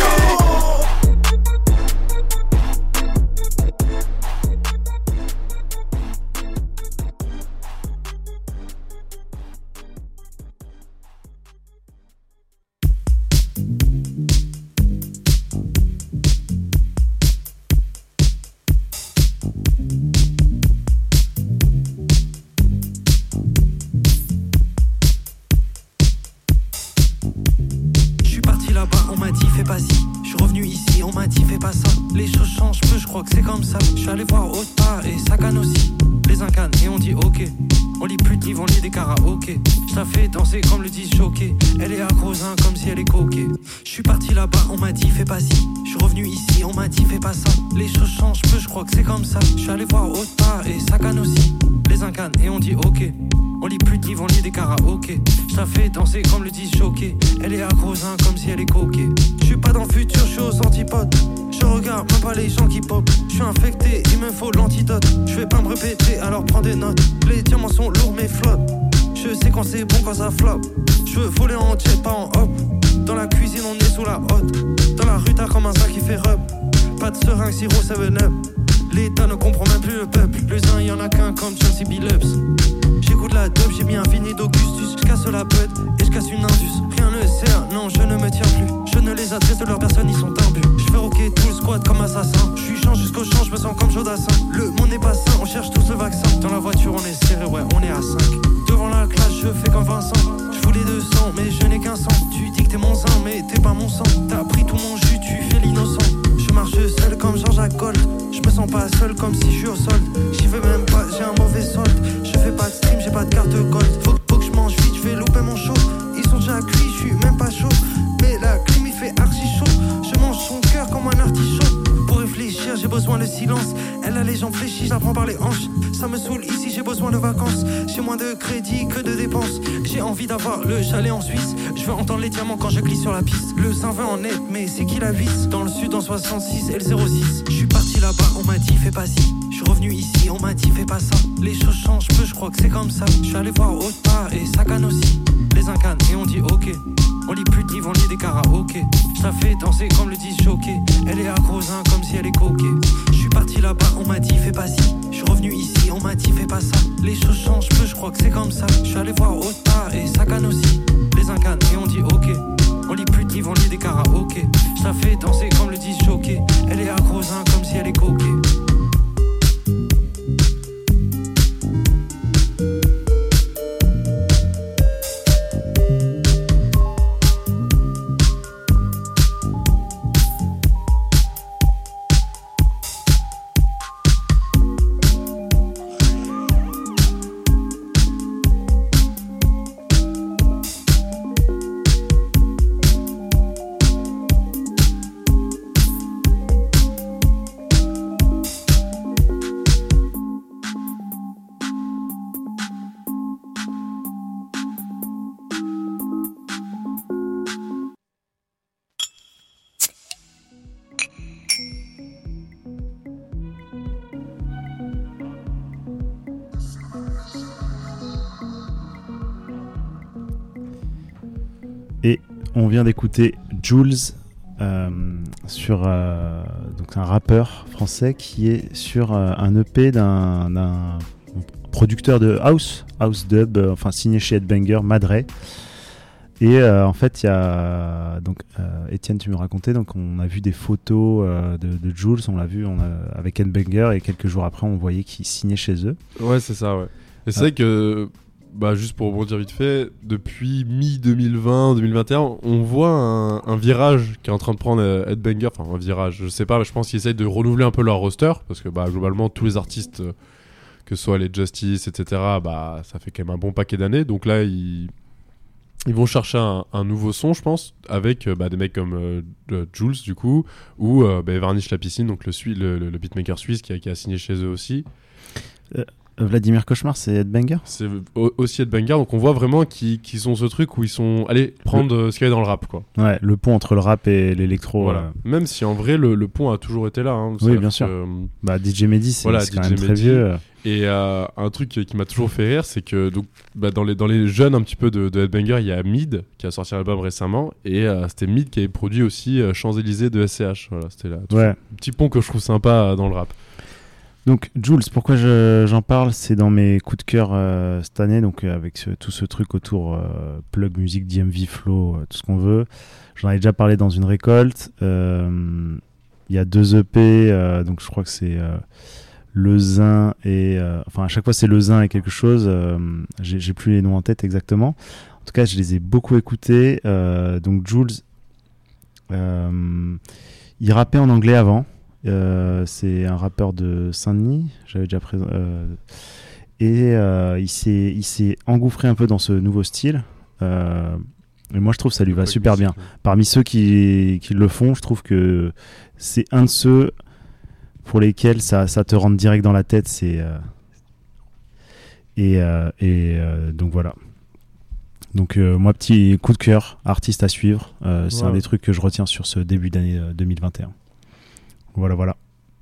Le chalet en Suisse, je veux entendre les diamants quand je glisse sur la piste. Le 120 en net, mais c'est qui la vis? Dans le sud en 66 et le 06. Je suis parti là-bas, on m'a dit fais pas ci. Je suis revenu ici, on m'a dit fais pas ça. Les choses changent peu, je crois que c'est comme ça. Je suis allé voir autre part et Sagan aussi. Les incanes et on dit ok. On lit plus de livres, on lit des karaokés. Je la fais danser comme le disent choqué. Elle est accrosin comme si elle est coquée. Je suis parti là-bas, on m'a dit fais pas ci. Je suis revenu ici, on m'a dit fais pas ça. Les choses changent peu, je crois que c'est comme ça. Je suis allé voir autre part et Sagan aussi. Les incanes et on dit ok. On lit plus de livres, on lit des karaokés. Je la fais danser comme le disent choqué. Elle est accrosin comme si elle est coquée. Et on vient d'écouter Jules sur donc un rappeur français qui est sur un EP d'un producteur de house dub, enfin signé chez Headbanger, Madre. Et en fait, il y a donc Étienne, tu me racontais, donc on a vu des photos de Jules, on l'a vu avec Headbanger, et quelques jours après, on voyait qu'il signait chez eux. Ouais, c'est ça, ouais. Et c'est vrai que, juste pour rebondir vite fait, depuis mi-2020, 2021, on voit un virage qui est en train de prendre Headbanger, enfin un virage, je sais pas, mais je pense qu'ils essayent de renouveler un peu leur roster, parce que globalement, tous les artistes, que ce soit les Justice, etc., ça fait quand même un bon paquet d'années, donc là, ils vont chercher un nouveau son, je pense, avec des mecs comme Jules, du coup, ou Varnish la piscine, donc le beatmaker suisse qui a signé chez eux aussi. Vladimir Cauchemar, c'est Headbanger. C'est aussi Headbanger, donc on voit vraiment qu'ils ont ce truc où ils sont allés prendre ce qu'il y a dans le rap, quoi. Ouais, le pont entre le rap et l'électro. Voilà. Même si en vrai, le pont a toujours été là. Hein, oui, bien sûr. DJ Mehdi, c'est quand même très vieux. Et un truc qui m'a toujours fait rire, c'est que donc, dans les jeunes un petit peu de Headbanger, il y a Mid qui a sorti un album récemment, et c'était Mid qui avait produit aussi Champs-Élysées de SCH. Voilà, c'était là. Un petit pont que je trouve sympa dans le rap. Donc Jules, pourquoi j'en parle, c'est dans mes coups de cœur cette année, donc avec tout ce truc autour plug musique, DMV, flow, tout ce qu'on veut. J'en avais déjà parlé dans une récolte. Il y a 2 EP, donc je crois que c'est Le Zin et... enfin à chaque fois c'est Le Zin et quelque chose, j'ai plus les noms en tête exactement. En tout cas je les ai beaucoup écoutés. Donc Jules, il rappait en anglais avant. C'est un rappeur de Saint-Denis, j'avais déjà et il s'est engouffré un peu dans ce nouveau style, et moi je trouve que ça lui va super bien. Parmi ceux qui le font, je trouve que c'est un de ceux pour lesquels ça te rentre direct dans la tête, donc voilà. Donc moi, petit coup de cœur, artiste à suivre, c'est un des trucs que je retiens sur ce début d'année 2021. Voilà.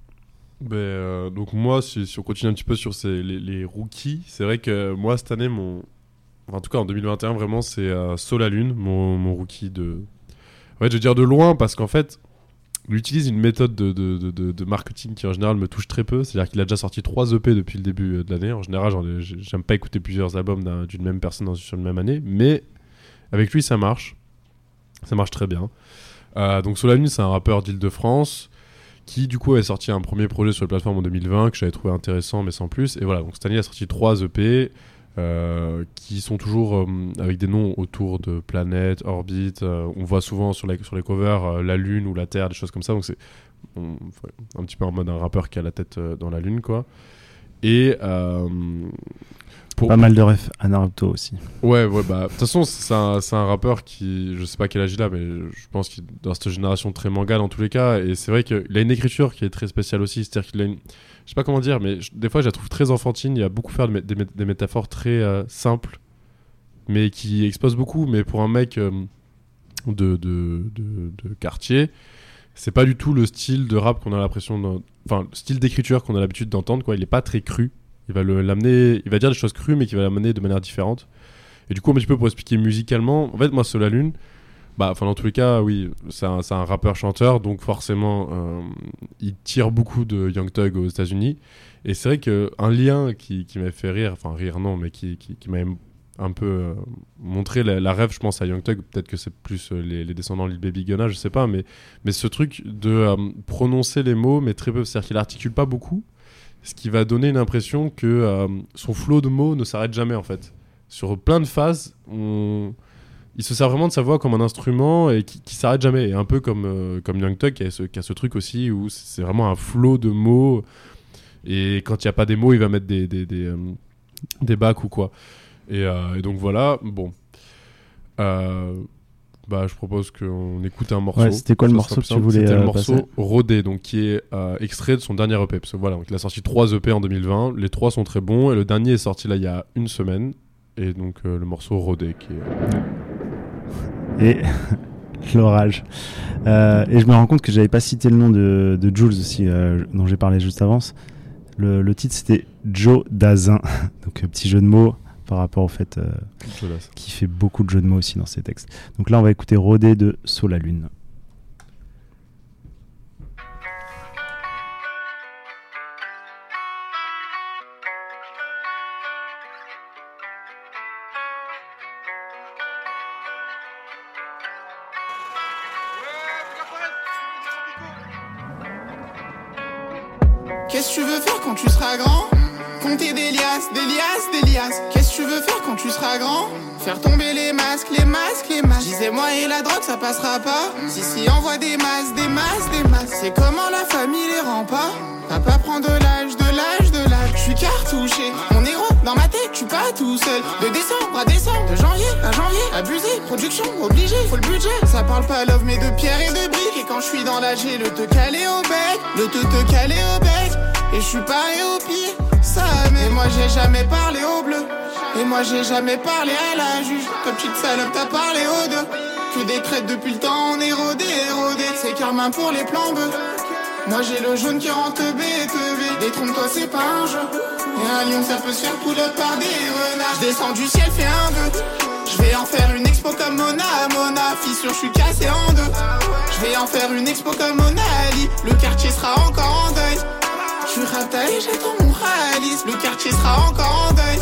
Donc moi, si on continue un petit peu sur les rookies, c'est vrai que moi cette année, en tout cas en 2021, vraiment c'est Solalune, mon rookie de... En fait, je vais dire de loin parce qu'en fait, il utilise une méthode de marketing qui en général me touche très peu. C'est-à-dire qu'il a déjà sorti 3 EP depuis le début de l'année. En général, j'aime pas écouter plusieurs albums d'une même personne sur une même année, mais avec lui ça marche très bien. Donc Solalune, c'est un rappeur d'Île-de-France qui du coup avait sorti un premier projet sur la plateforme en 2020 que j'avais trouvé intéressant mais sans plus, et voilà, donc cette année il a sorti 3 EP qui sont toujours avec des noms autour de planètes, orbites, on voit souvent sur les covers la lune ou la terre, des choses comme ça, donc c'est un petit peu en mode un rappeur qui a la tête dans la lune, quoi. Et pas mal de refs à Naruto aussi. Ouais, de toute façon c'est un rappeur qui, je sais pas quel âge il a, mais je pense qu'il est dans cette génération très manga dans tous les cas, et c'est vrai qu'il a une écriture qui est très spéciale aussi, c'est-à-dire qu'il a une, je sais pas comment dire, mais des fois je la trouve très enfantine, il y a beaucoup faire des métaphores très simples, mais qui exposent beaucoup, mais pour un mec de quartier, c'est pas du tout le style de rap qu'on a l'impression, enfin le style d'écriture qu'on a l'habitude d'entendre, quoi. Il est pas très cru. Il va dire des choses crues, mais qui va l'amener de manière différente. Et du coup, un petit peu pour expliquer musicalement, en fait, moi, Solalune, dans tous les cas, oui, c'est un rappeur-chanteur, donc forcément, il tire beaucoup de Young Thug aux États-Unis. Et c'est vrai qu'un lien qui m'a fait rire, enfin rire non, mais qui m'a un peu montré la rêve, je pense, à Young Thug, peut-être que c'est plus les descendants de Lil Baby Gunna, je sais pas, mais ce truc de prononcer les mots, mais très peu, c'est-à-dire qu'il articule pas beaucoup, ce qui va donner une impression que son flow de mots ne s'arrête jamais, en fait. Sur plein de phases, il se sert vraiment de sa voix comme un instrument et qui s'arrête jamais. Et un peu comme Young Thug qui a ce truc aussi où c'est vraiment un flow de mots. Et quand il n'y a pas des mots, il va mettre des bacs ou quoi. Et donc voilà, bon. Je propose qu'on écoute un morceau. Ouais, c'était quoi le morceau que tu voulais C'était le passer morceau Rodé, donc qui est extrait de son dernier EP. Parce que voilà, donc il a sorti 3 EP en 2020. Les 3 sont très bons. Et le dernier est sorti là il y a une semaine. Et donc le morceau Rodé qui est... Et l'orage. Et je me rends compte que j'avais pas cité le nom de Jules aussi, dont j'ai parlé juste avant. Le titre c'était Joe Dazin. Donc petit jeu de mots par rapport au fait qu'il fait beaucoup de jeux de mots aussi dans ses textes. Donc là on va écouter Rodé de Solalune. Qu'est-ce que tu veux faire quand tu seras grand? Compter des liasses, des liasses, des liasses. Qu'est-ce que tu veux faire quand tu seras grand? Faire tomber les masques, les masques, les masques. Disais-moi et la drogue ça passera pas. Si envoie des masses, des masses, des masses. C'est comment la famille les rend pas. Papa prend de l'âge, de l'âge, de l'âge. Je suis cartouché, mon héros dans ma tête, je suis pas tout seul. De décembre à décembre, de janvier à janvier. Abusé, production, obligé, faut le budget. Ça parle pas love mais de pierre et de briques. Et quand je suis dans la G, le te caler au bec, le te caler au bec. Et je suis paré au pied, ça mais moi j'ai jamais parlé au bleu. Et moi j'ai jamais parlé à la juge. Comme petite salope t'as parlé aux deux. Que des traites depuis le temps on est rodé. C'est carmin pour les plans bleus. Moi j'ai le jaune qui rentre BTV. Détrompe-toi c'est pas un jeu. Et un lion ça peut se faire pull-up par des renards. Je descends du ciel, fais un vœu. Je vais en faire une expo comme Mona. Fissure, je suis cassé en deux. Je vais en faire une expo comme Mona Ali. Le quartier sera encore en deuil. Je suis rapta et j'attends mon ralice. Le quartier sera encore en deuil.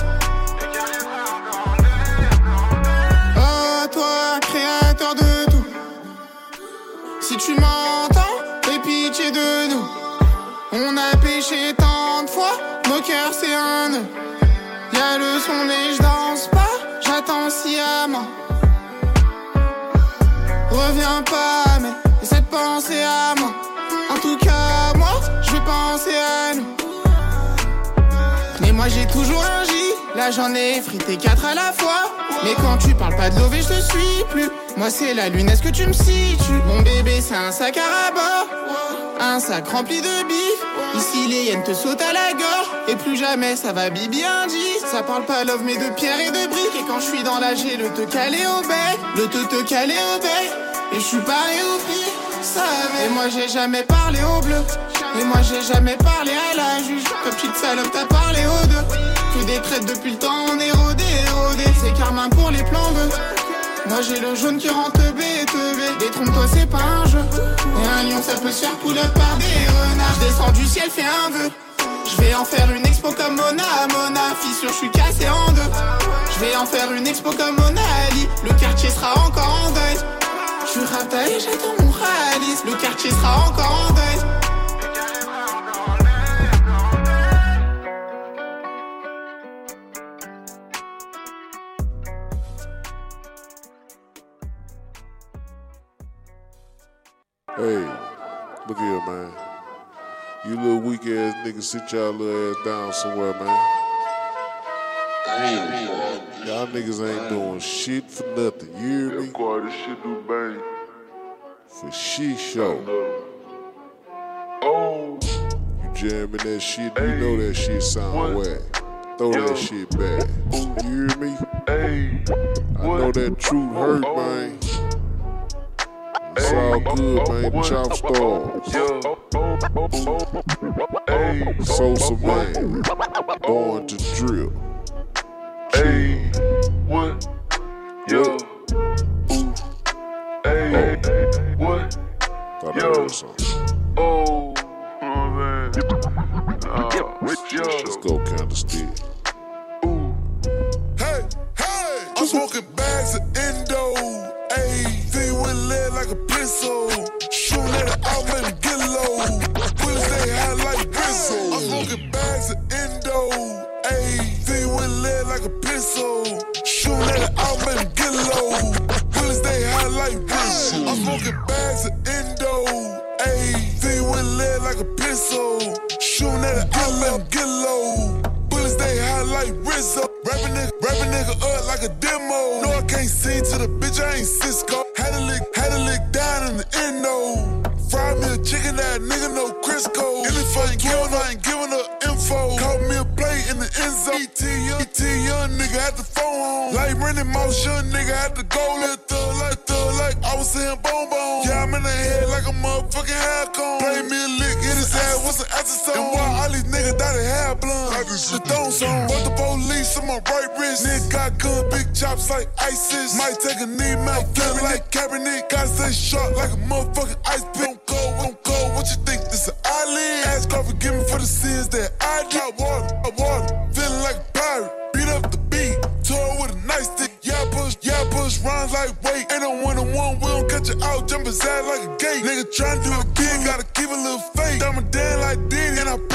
Oh toi, créateur de tout. Si tu m'entends, aie pitié de nous. On a péché tant de fois, nos cœurs c'est un nœud. Y'a le son mais je danse pas, j'attends sciemment. Reviens pas mais essaie de penser à moi. En tout cas moi, je vais penser à nous. Mais moi j'ai toujours un J, là j'en ai frité 4 à la fois. Mais quand tu parles pas de l'OV je te suis plus. Moi c'est la lune, est-ce que tu me situes? Mon bébé c'est un sac à rabat, un sac rempli de bif. Ici les hyènes te sautent à la gorge. Et plus jamais ça va bibi indi. Ça parle pas love mais de pierre et de briques. Et quand je suis dans la G, le te caler au bec, le te caler au bec. Et je suis paré au pied, ça mais moi j'ai jamais parlé au bleu. Et moi j'ai jamais parlé à la juge. Comme petite salope t'as parlé aux deux. Que des traites depuis le temps on est rodé. C'est carmin pour les plans bleus. Moi j'ai le jaune qui rentre BTV. Détrompe-toi c'est pas un jeu. Et un lion ça peut se faire pull-up par des renards. Je descends du ciel, fais un vœu. Je vais en faire une expo comme Mona. Fissure, je suis cassé en deux. Je vais en faire une expo comme Mona Ali. Le quartier sera encore en deuil. Je suis rapta et j'attends mon ralice. Le quartier sera encore en deuil. Hey, look here, man. You little weak ass niggas, sit y'all little ass down somewhere, man. Y'all niggas ain't doing shit for nothing. You hear me? This shit do bang. For shit show. Oh, You jamming that shit, you know that shit sound whack. Throw that shit back. You hear me? hey, I know that truth hurt, man. It's all good, man. Chop stars. Sosa man. Going to drill. hey, what? Yo, hey, what? Thought I heard something. Oh, man. Let's go, kinda still. Hey, I'm smoking bags of endo. Ayy, feet with lead like a pencil. Shooting at it out, let me get low. Bullets they high like bristle. I'm smoking bags of endo. Ayy, feet with lead like a pencil. Shooting at it out, let me get low. Bullets they high like bristle. I'm smoking bags of endo. Ayy, feet with lead like a pencil. Shooting at it out, let me get low. Bullets they high like Rizzo. Rapping nigga up like a demo. No, I can't see to the bitch, I ain't Cisco. Had to lick down in the endo. Fry me a chicken, that nigga no Crisco. Any fuck kill, I ain't giving up info. Caught me a play in the end zone. ET young nigga had the phone on. Like Randy Moss, young nigga had to go. Let thug like I was saying bone. Yeah, I'm in the head like a motherfucking hair cone. Play me a lick, hit his ass, what's an acid And why all these niggas die they hair blonde? The thong song. Fuck the police on my right wrist. Nigga got gun, big chops like ISIS. Might take a knee, mouth feel like Kaepernick. Gotta stay sharp like a motherfucking ice pick. Don't go, what you think this an island? Ask God forgive me for the sins that I did. Water, feeling like a pirate. Beat up the beat, tore with a nice stick. Yeah, push rhymes like weight. Ain't no one-on-one, we don't catch you out. Jump his ass like a gate. Nigga tryna do it again, gotta keep a little faith. Dumb and down like Diddy, and I preach like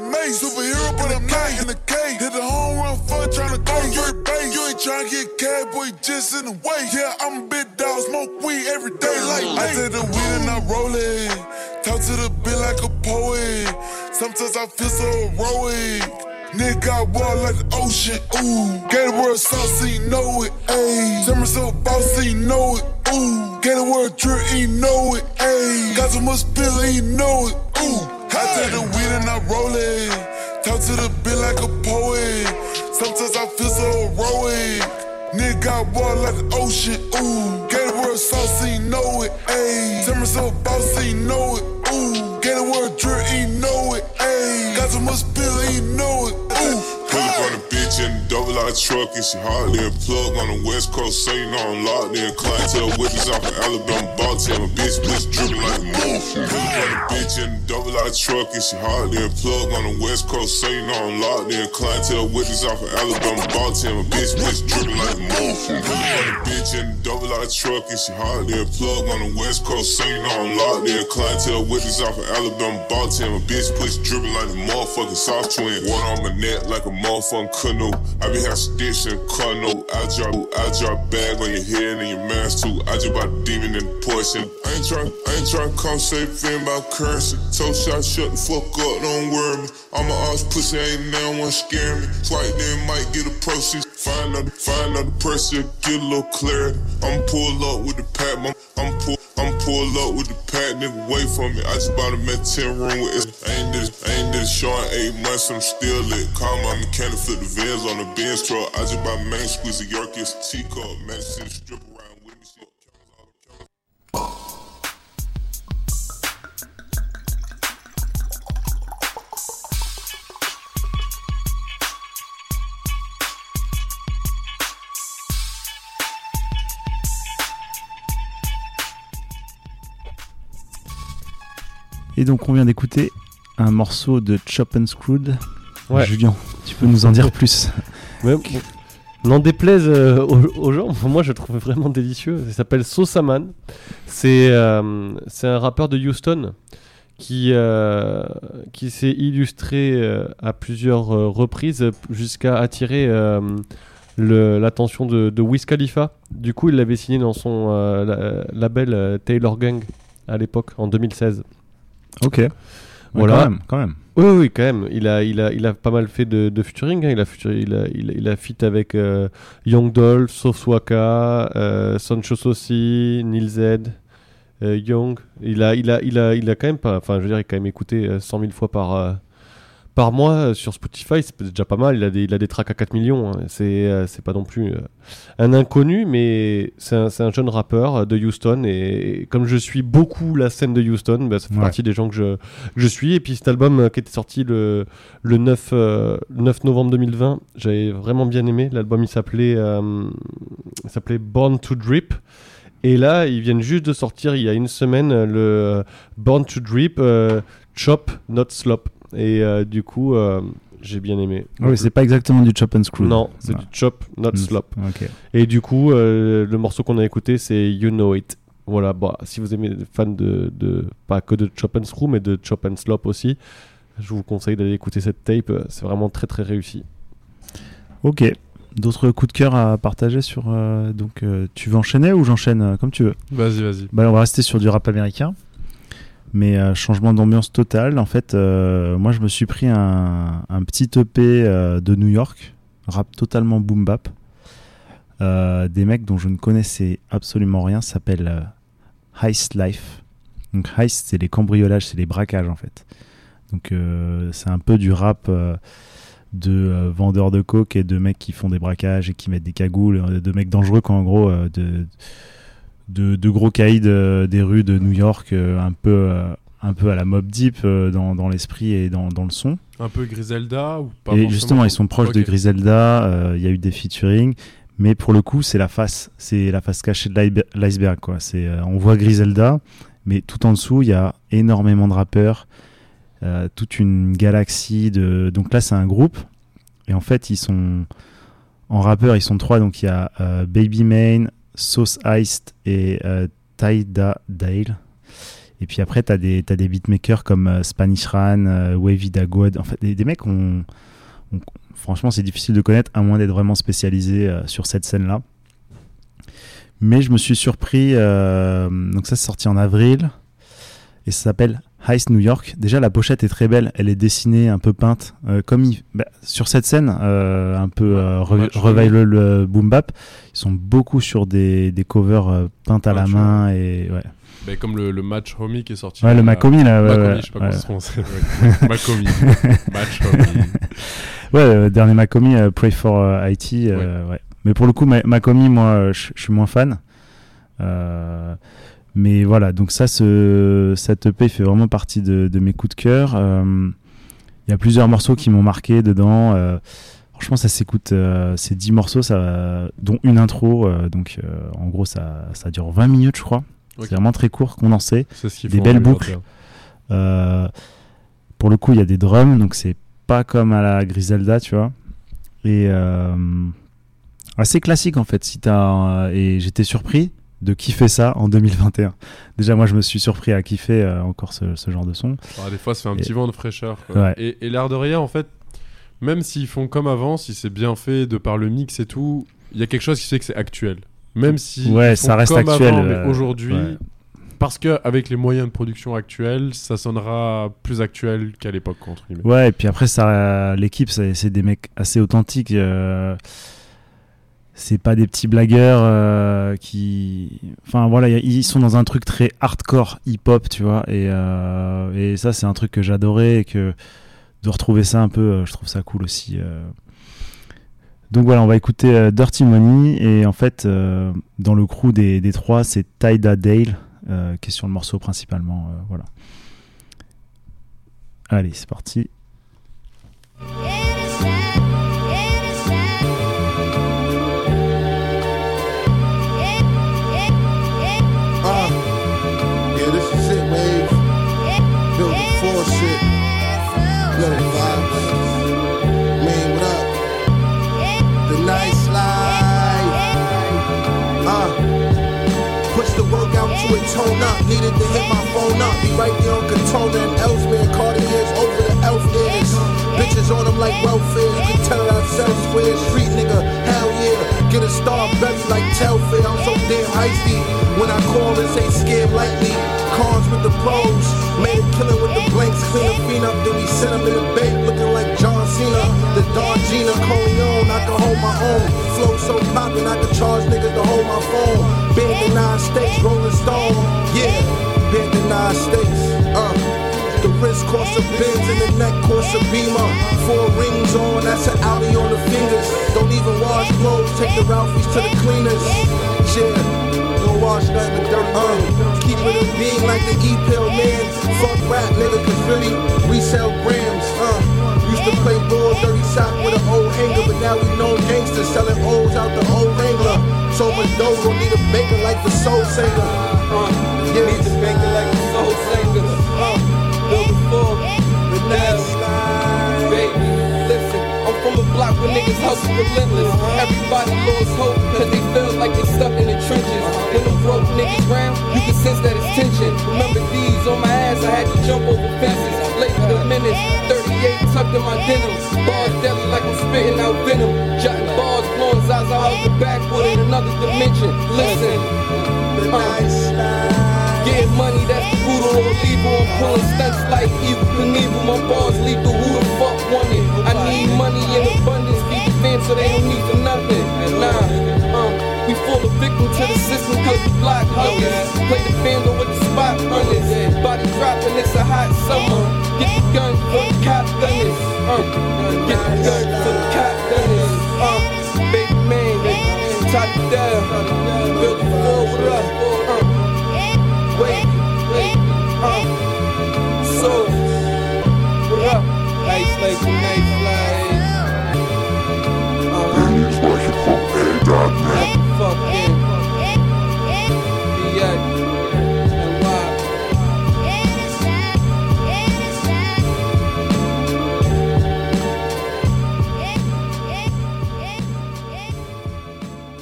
mace. Superhero, but I'm not in the cage. Hit the home run for tryna go straight base. You ain't tryna get cash, boy, just in the way. Yeah, I'm a big dog, smoke weed every day like me. I take the weed and I roll it. Talk to the bill like a poet. Sometimes I feel so heroic. Nigga got water like the ocean, ooh. Gave the world sauce, so you know it, ayy. Tell me so boss, so you know it, ooh. Gave the world drip, and you know it, ayy. Got so much spill, and you know it, ooh. I take the weed and I roll it. Talk to the bill like a poet. Sometimes I feel so heroic. Nigga got water like the ocean, ooh. Gave the world sauce, so you know it, ayy. Tell me so boss, so you know it, ooh. Gave the world drip, and you know it, ayy. Got so much spill, and you know it, ooh. Pull up on a bitch in a double R truck and she hardly a plug on the west coast, so you know I'm locked in. Clientele witness off of Alabama, Baltimore, bitch dripping like a motherfucker. Pull up on a bitch in a double R truck and she hardly a plug on the west coast, so you know I'm locked in. Clientele witness off of Alabama, Baltimore, bitch dripping like a motherfucker. Pull up on a bitch in a double R truck and she hardly a plug on the west coast, so you know I'm locked in. Clientele witness off of Alabama, Baltimore, bitch dripping like a motherfucking soft twin. Water on my neck like a motherfucking canoe. I be have stitch and car note. I drop bag on your head and your mask too. I just bought a demon in the Porsche. I ain't trying to come say fin about currency. So shot, shut the fuck up, don't worry me. I'm an ass pussy, ain't now one scare me. Swipe then might get a proceeds. Find out the pressure, get a little clarity. I'm pull up with the pack, I'm pull up with the pack, nigga, wait for me. I just bought a med 10 room with it. Ain't this short 8 months, I'm still lit. Call my mechanic, flip the Vans on the Benz truck. I just bought main squeeze a York, it's a teacup. Man, see the strip around with me. Et donc on vient d'écouter un morceau de Chop and Screwed. Ouais. Julien, tu peux nous en dire plus? Ouais, n'en déplaise aux gens, moi je le trouve vraiment délicieux. Il s'appelle Sosaman. C'est un rappeur de Houston qui s'est illustré à plusieurs reprises jusqu'à attirer l'attention de Wiz Khalifa. Du coup, il l'avait signé dans son label Taylor Gang à l'époque, en 2016. Ok. Voilà. Quand même. Oui, quand même. Il a pas mal fait de featuring. Hein. Il a feat avec Young Dolph, Sauce Waka, Sancho Sossi, Nil Z, Young. Il a quand même pas. Enfin, je veux dire, il a quand même écouté 100 000 fois par mois sur Spotify. C'est déjà pas mal. Il a des tracks à 4 millions. Hein. C'est pas non plus un inconnu, mais c'est un jeune rappeur de Houston. Et comme je suis beaucoup la scène de Houston, bah, ça fait partie des gens que je suis. Et puis cet album qui était sorti le 9 novembre 2020, j'avais vraiment bien aimé. L'album il s'appelait Born to Drip. Et là, ils viennent juste de sortir il y a une semaine le Born to Drip Chop Not Slop. Et du coup, j'ai bien aimé. Oui, c'est pas exactement du Chop and Screw. Non, c'est du Chop Not Slop. Okay. Et du coup, le morceau qu'on a écouté, c'est You Know It. Voilà, bah, si vous aimez fans de pas que de Chop and Screw, mais de Chop and Slop aussi, je vous conseille d'aller écouter cette tape. C'est vraiment très très réussi. Ok. D'autres coups de cœur à partager sur. Donc, tu veux enchaîner ou j'enchaîne comme tu veux? Vas-y. Bah, on va rester sur du rap américain. Mais changement d'ambiance total. En fait, moi, je me suis pris un petit EP de New York, rap totalement boom bap. Des mecs dont je ne connaissais absolument rien, ça s'appelle Heist Life. Donc Heist, c'est les cambriolages, c'est les braquages en fait. Donc c'est un peu du rap de vendeurs de coke et de mecs qui font des braquages et qui mettent des cagoules, de mecs dangereux quoi, en gros, de gros caïds des rues de New York, un peu à la Mobb Deep dans l'esprit et dans le son. Un peu Griselda ou pas? Et justement, ils sont proches de Griselda. Il y a eu des featuring, mais pour le coup, c'est la face cachée de l'iceberg, quoi. On voit Griselda, mais tout en dessous, il y a énormément de rappeurs, toute une galaxie de. Donc là, c'est un groupe, et en fait, en rappeurs, ils sont 3. Donc il y a Baby Mane, Sauce Iced et Tyda Dale. Et puis après, t'as des beatmakers comme Spanish Ran, Wavy Dagwood. En fait, des mecs, franchement, c'est difficile de connaître, à moins d'être vraiment spécialisé sur cette scène-là. Mais je me suis surpris. Donc ça, c'est sorti en avril. Et ça s'appelle Heist New York. Déjà, la pochette est très belle. Elle est dessinée, un peu peinte. Sur cette scène, un peu revival boom bap, ils sont beaucoup sur des covers peintes à la main. Et, ouais. Bah, comme le Match Homie qui est sorti. Ouais, le Macomi, là. Macomi, je sais pas comment ça se prononce. Macomi. Match Homie. Ouais, le dernier Macomi, Pray for IT. Ouais. Mais pour le coup, Macomi, moi, je suis moins fan. Mais voilà, donc cette EP fait vraiment partie de mes coups de cœur. Il y a plusieurs morceaux qui m'ont marqué dedans. Franchement, ça s'écoute. C'est 10 morceaux, dont une intro. Donc, en gros, ça dure 20 minutes, je crois. Okay. C'est vraiment très court, condensé. C'est ce des belles boucles. Pour le coup, il y a des drums, donc c'est pas comme à la Griselda, tu vois. Et assez classique, en fait. Et j'étais surpris de kiffer ça en 2021. Déjà, moi, je me suis surpris à kiffer encore ce genre de son. Alors, des fois, ça fait un petit vent de fraîcheur. Quoi. Ouais. Et l'air de rien, en fait, même s'ils font comme avant, si c'est bien fait de par le mix et tout, il y a quelque chose qui fait que c'est actuel. Même si ça reste comme actuel. Avant, mais aujourd'hui, parce qu'avec les moyens de production actuels, ça sonnera plus actuel qu'à l'époque, entre guillemets. Ouais, et puis après, l'équipe, c'est des mecs assez authentiques. C'est pas des petits blagueurs qui... Enfin voilà, ils sont dans un truc très hardcore, hip-hop, tu vois. Et ça, c'est un truc que j'adorais et que de retrouver ça un peu, je trouve ça cool aussi. Donc voilà, on va écouter Dirty Money. Et en fait, dans le crew des trois, c'est Tyda Dale qui est sur le morceau principalement. Voilà. Allez, c'est parti. Tone up, needed to hit my phone up. Be right there on Katona and Ellesmere. Cartier's over the elf ears. Bitches on them like welfare. You can tell it ourselves square. Street nigga, hell yeah. Get a star belly like Telfair. I'm so damn icy. When I call and say scam lightly. Cars with the pros. Made a killing with the blanks. Clean a fiend up. Then we sent him in the bank looking like John Cena. The Don Gina Corleone. I can hold my own. Flow so poppin', I can charge niggas to hold my phone. Been the 9 states, Rolling Stone. Yeah, been the 9 states. The wrist costs a Benz and the neck costs a Beamer. 4 rings on, that's an Audi on the fingers. Don't even wash clothes, take the Ralphies to the cleaners. Yeah, don't wash nothing but dirt. Keep it a beam like the E-Pill man. Fuck rap, nigga, cause really, we sell grams. Used to play ball, dirty sock with an old hanger, but now we know gangsters selling O's out the old Wrangler. So much dough, gon' need a banker like the soul singer. Yeah, need a banker like the soul singer. Build a full, the now, baby. Listen, I'm from a block where niggas hustle relentless. Everybody lost hope, cause they feel like they stuck in the trenches. When them broke niggas round, you can sense that it's tension. Remember these on my ass, I had to jump over fences. Late for the minutes, 38 tucked in my denim. Bars deadly like I'm spitting out venom. Jotting bars, blowing Zaza out the backwood in another dimension. Listen, getting money, that's the brutal or lethal. I'm pulling stunts like Evil Knievel. My bars lethal, who the fuck want it? I need money in abundance, feed the fans so they don't need for nothing. We fall a victim to the system cause we block huggers. Play the bando with the spot runners. Body dropping, it's a hot summer. Get the gun for the cop gunners. Get the gun for the cop gunners. Baby man, top it down. Build the floor with us. Wait, so, what up? Nice like the nice life. Fucking B.I. and Y.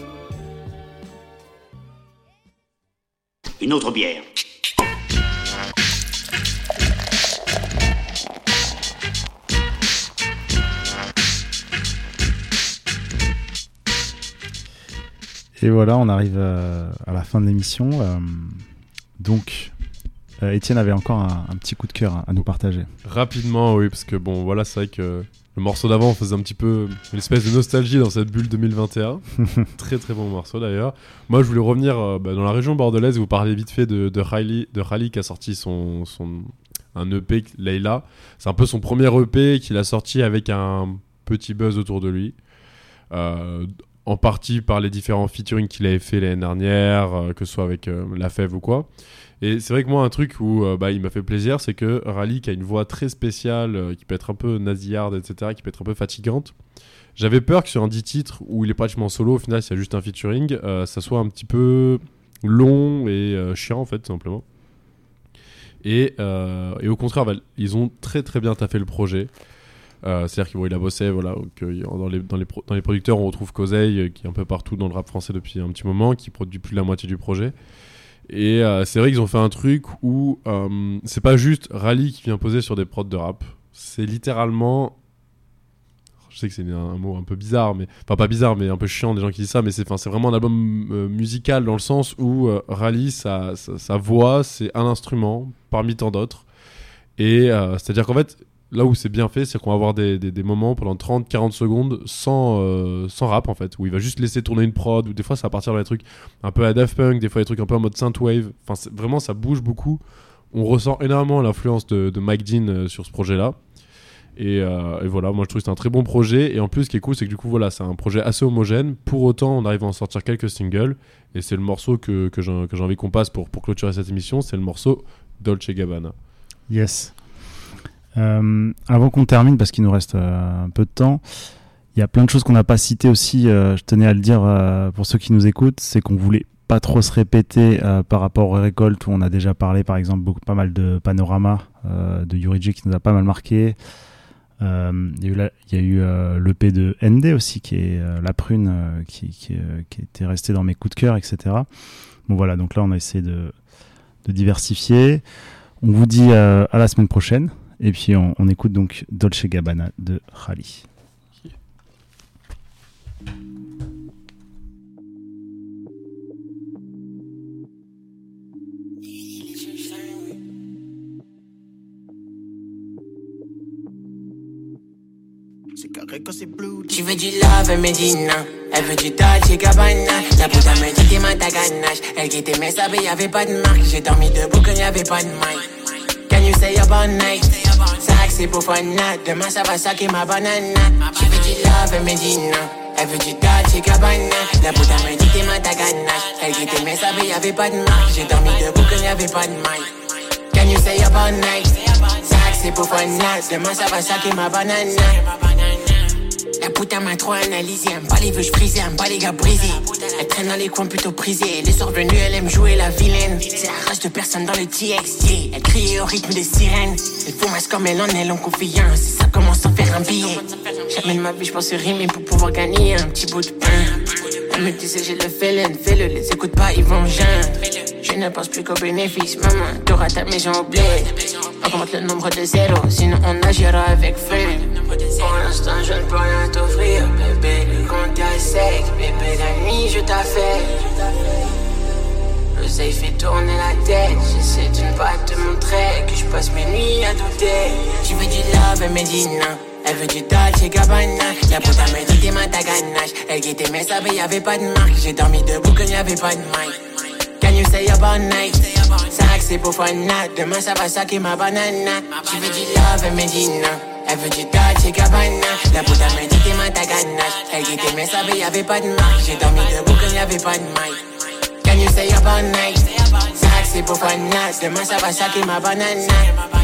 Une autre bière. Et voilà, on arrive à la fin de l'émission. Donc, Étienne avait encore un petit coup de cœur à nous partager. Rapidement, oui, parce que bon, voilà, c'est vrai que le morceau d'avant faisait un petit peu une espèce de nostalgie dans cette bulle 2021. Très très bon morceau d'ailleurs. Moi, je voulais revenir dans la région bordelaise. Vous parlez vite fait de Rally qui a sorti un EP, Layla. C'est un peu son premier EP qu'il a sorti avec un petit buzz autour de lui. En partie par les différents featuring qu'il avait fait l'année dernière, que ce soit avec La Fève ou quoi. Et c'est vrai que moi, un truc où il m'a fait plaisir, c'est que Rally, qui a une voix très spéciale, qui peut être un peu nasillarde, etc., qui peut être un peu fatigante, j'avais peur que sur un 10 titres où il est pratiquement solo, au final, s'il y a juste un featuring, ça soit un petit peu long et chiant, en fait, tout simplement. Et au contraire, ils ont très très bien taffé le projet. C'est-à-dire qu'il a bossé, voilà, dans les producteurs, on retrouve Kozeil, qui est un peu partout dans le rap français depuis un petit moment, qui produit plus de la moitié du projet. Et c'est vrai qu'ils ont fait un truc où c'est pas juste Rally qui vient poser sur des prods de rap. C'est littéralement... Je sais que c'est un mot un peu bizarre, mais... Enfin, pas bizarre, mais un peu chiant des gens qui disent ça, mais c'est vraiment un album musical dans le sens où Rally, sa voix, c'est un instrument parmi tant d'autres. Et c'est-à-dire qu'en fait... Là où c'est bien fait, c'est qu'on va avoir des moments pendant 30-40 secondes sans rap en fait, où il va juste laisser tourner une prod, ou des fois ça va partir dans des trucs un peu à Daft Punk, des fois des trucs un peu en mode synthwave. Enfin, vraiment ça bouge beaucoup. On ressent énormément l'influence de Mike Dean sur ce projet-là. Et voilà, moi je trouve que c'est un très bon projet. Et en plus, ce qui est cool, c'est que du coup, voilà, c'est un projet assez homogène. Pour autant, on arrive à en sortir quelques singles. Et c'est le morceau que j'ai envie qu'on passe pour clôturer cette émission. C'est le morceau Dolce Gabbana. Yes. Avant qu'on termine, parce qu'il nous reste un peu de temps, il y a plein de choses qu'on n'a pas citées aussi. Je tenais à le dire pour ceux qui nous écoutent, c'est qu'on voulait pas trop se répéter par rapport aux récoltes où on a déjà parlé, par exemple, pas mal de Panorama de Yuri qui nous a pas mal marqué. Il y a eu l'EP de ND aussi, qui est La Prune, qui était resté dans mes coups de cœur, etc. Bon voilà, donc là on a essayé de diversifier. On vous dit à la semaine prochaine. Et puis on écoute donc Dolce Gabbana de Rally. Tu veux du love, Medina. Elle veut du Dolce Gabbana. La puta me dit t'es ma ta ganache. Elle qui t'aimait saber y'avait pas de marque. J'ai dormi debout quand y'avait pas de mic. Can you say a bon night? Sac c'est pour fun night. Demain ça va saquer ma banana. Tu veux du love, Medina. Elle veut du Dolce Gabbana. La puta me dit t'es ma ta ganache. Elle qui t'aimait saber y'avait pas de marque. J'ai dormi debout quand y'avait pas de mic. Can you say a bon night? Sac c'est pour fun night. Demain ça va saquer ma banana. La putain m'a trop analysé, aime pas les vœux j'frisé, aime pas les gars brisés. Elle traîne dans les coins plutôt prisés. Les soirs venus, elle aime jouer la vilaine. C'est la rage de personne dans le TXT. Elle crie au rythme des sirènes. Elle fumasse comme elle en est en confiance. Et ça commence à faire un billet. Jamais de ma vie j'pense rimer pour pouvoir gagner un petit bout de pain. Elle me disait j'ai le félin, fais-le, les écoute pas, ils vont geindre. Je ne pense plus qu'au bénéfice, maman, t'auras ta maison au bled. Augmente le nombre de zéros, sinon on agira avec feu. Pour l'instant je ne peux rien t'offrir, bébé, le compte est sec. Bébé la nuit je t'affecte. L'oseille fait tourner la tête. J'essaie de ne pas te montrer que je passe mes nuits à douter. Tu veux du love, Medina. Elle veut du Dolce Gabbana. La puta me dit t'es ma ta ganache. Elle qui t'aimait saber y'avait pas de marque. J'ai dormi debout quand y'avait pas de mic. Can you say a bon night? Sac c'est pour fun night. Demain ça va saquer ma banana. Tu veux du love, Medina. Elle veut du Dolce Gabbana. La puta me dit t'es ma ta ganache. Elle qui t'aimait saber y'avait pas de marque. J'ai dormi debout quand y'avait pas de mic. Can you say a bon night? Sac c'est pour fun night. Demain ça va saquer ma banana.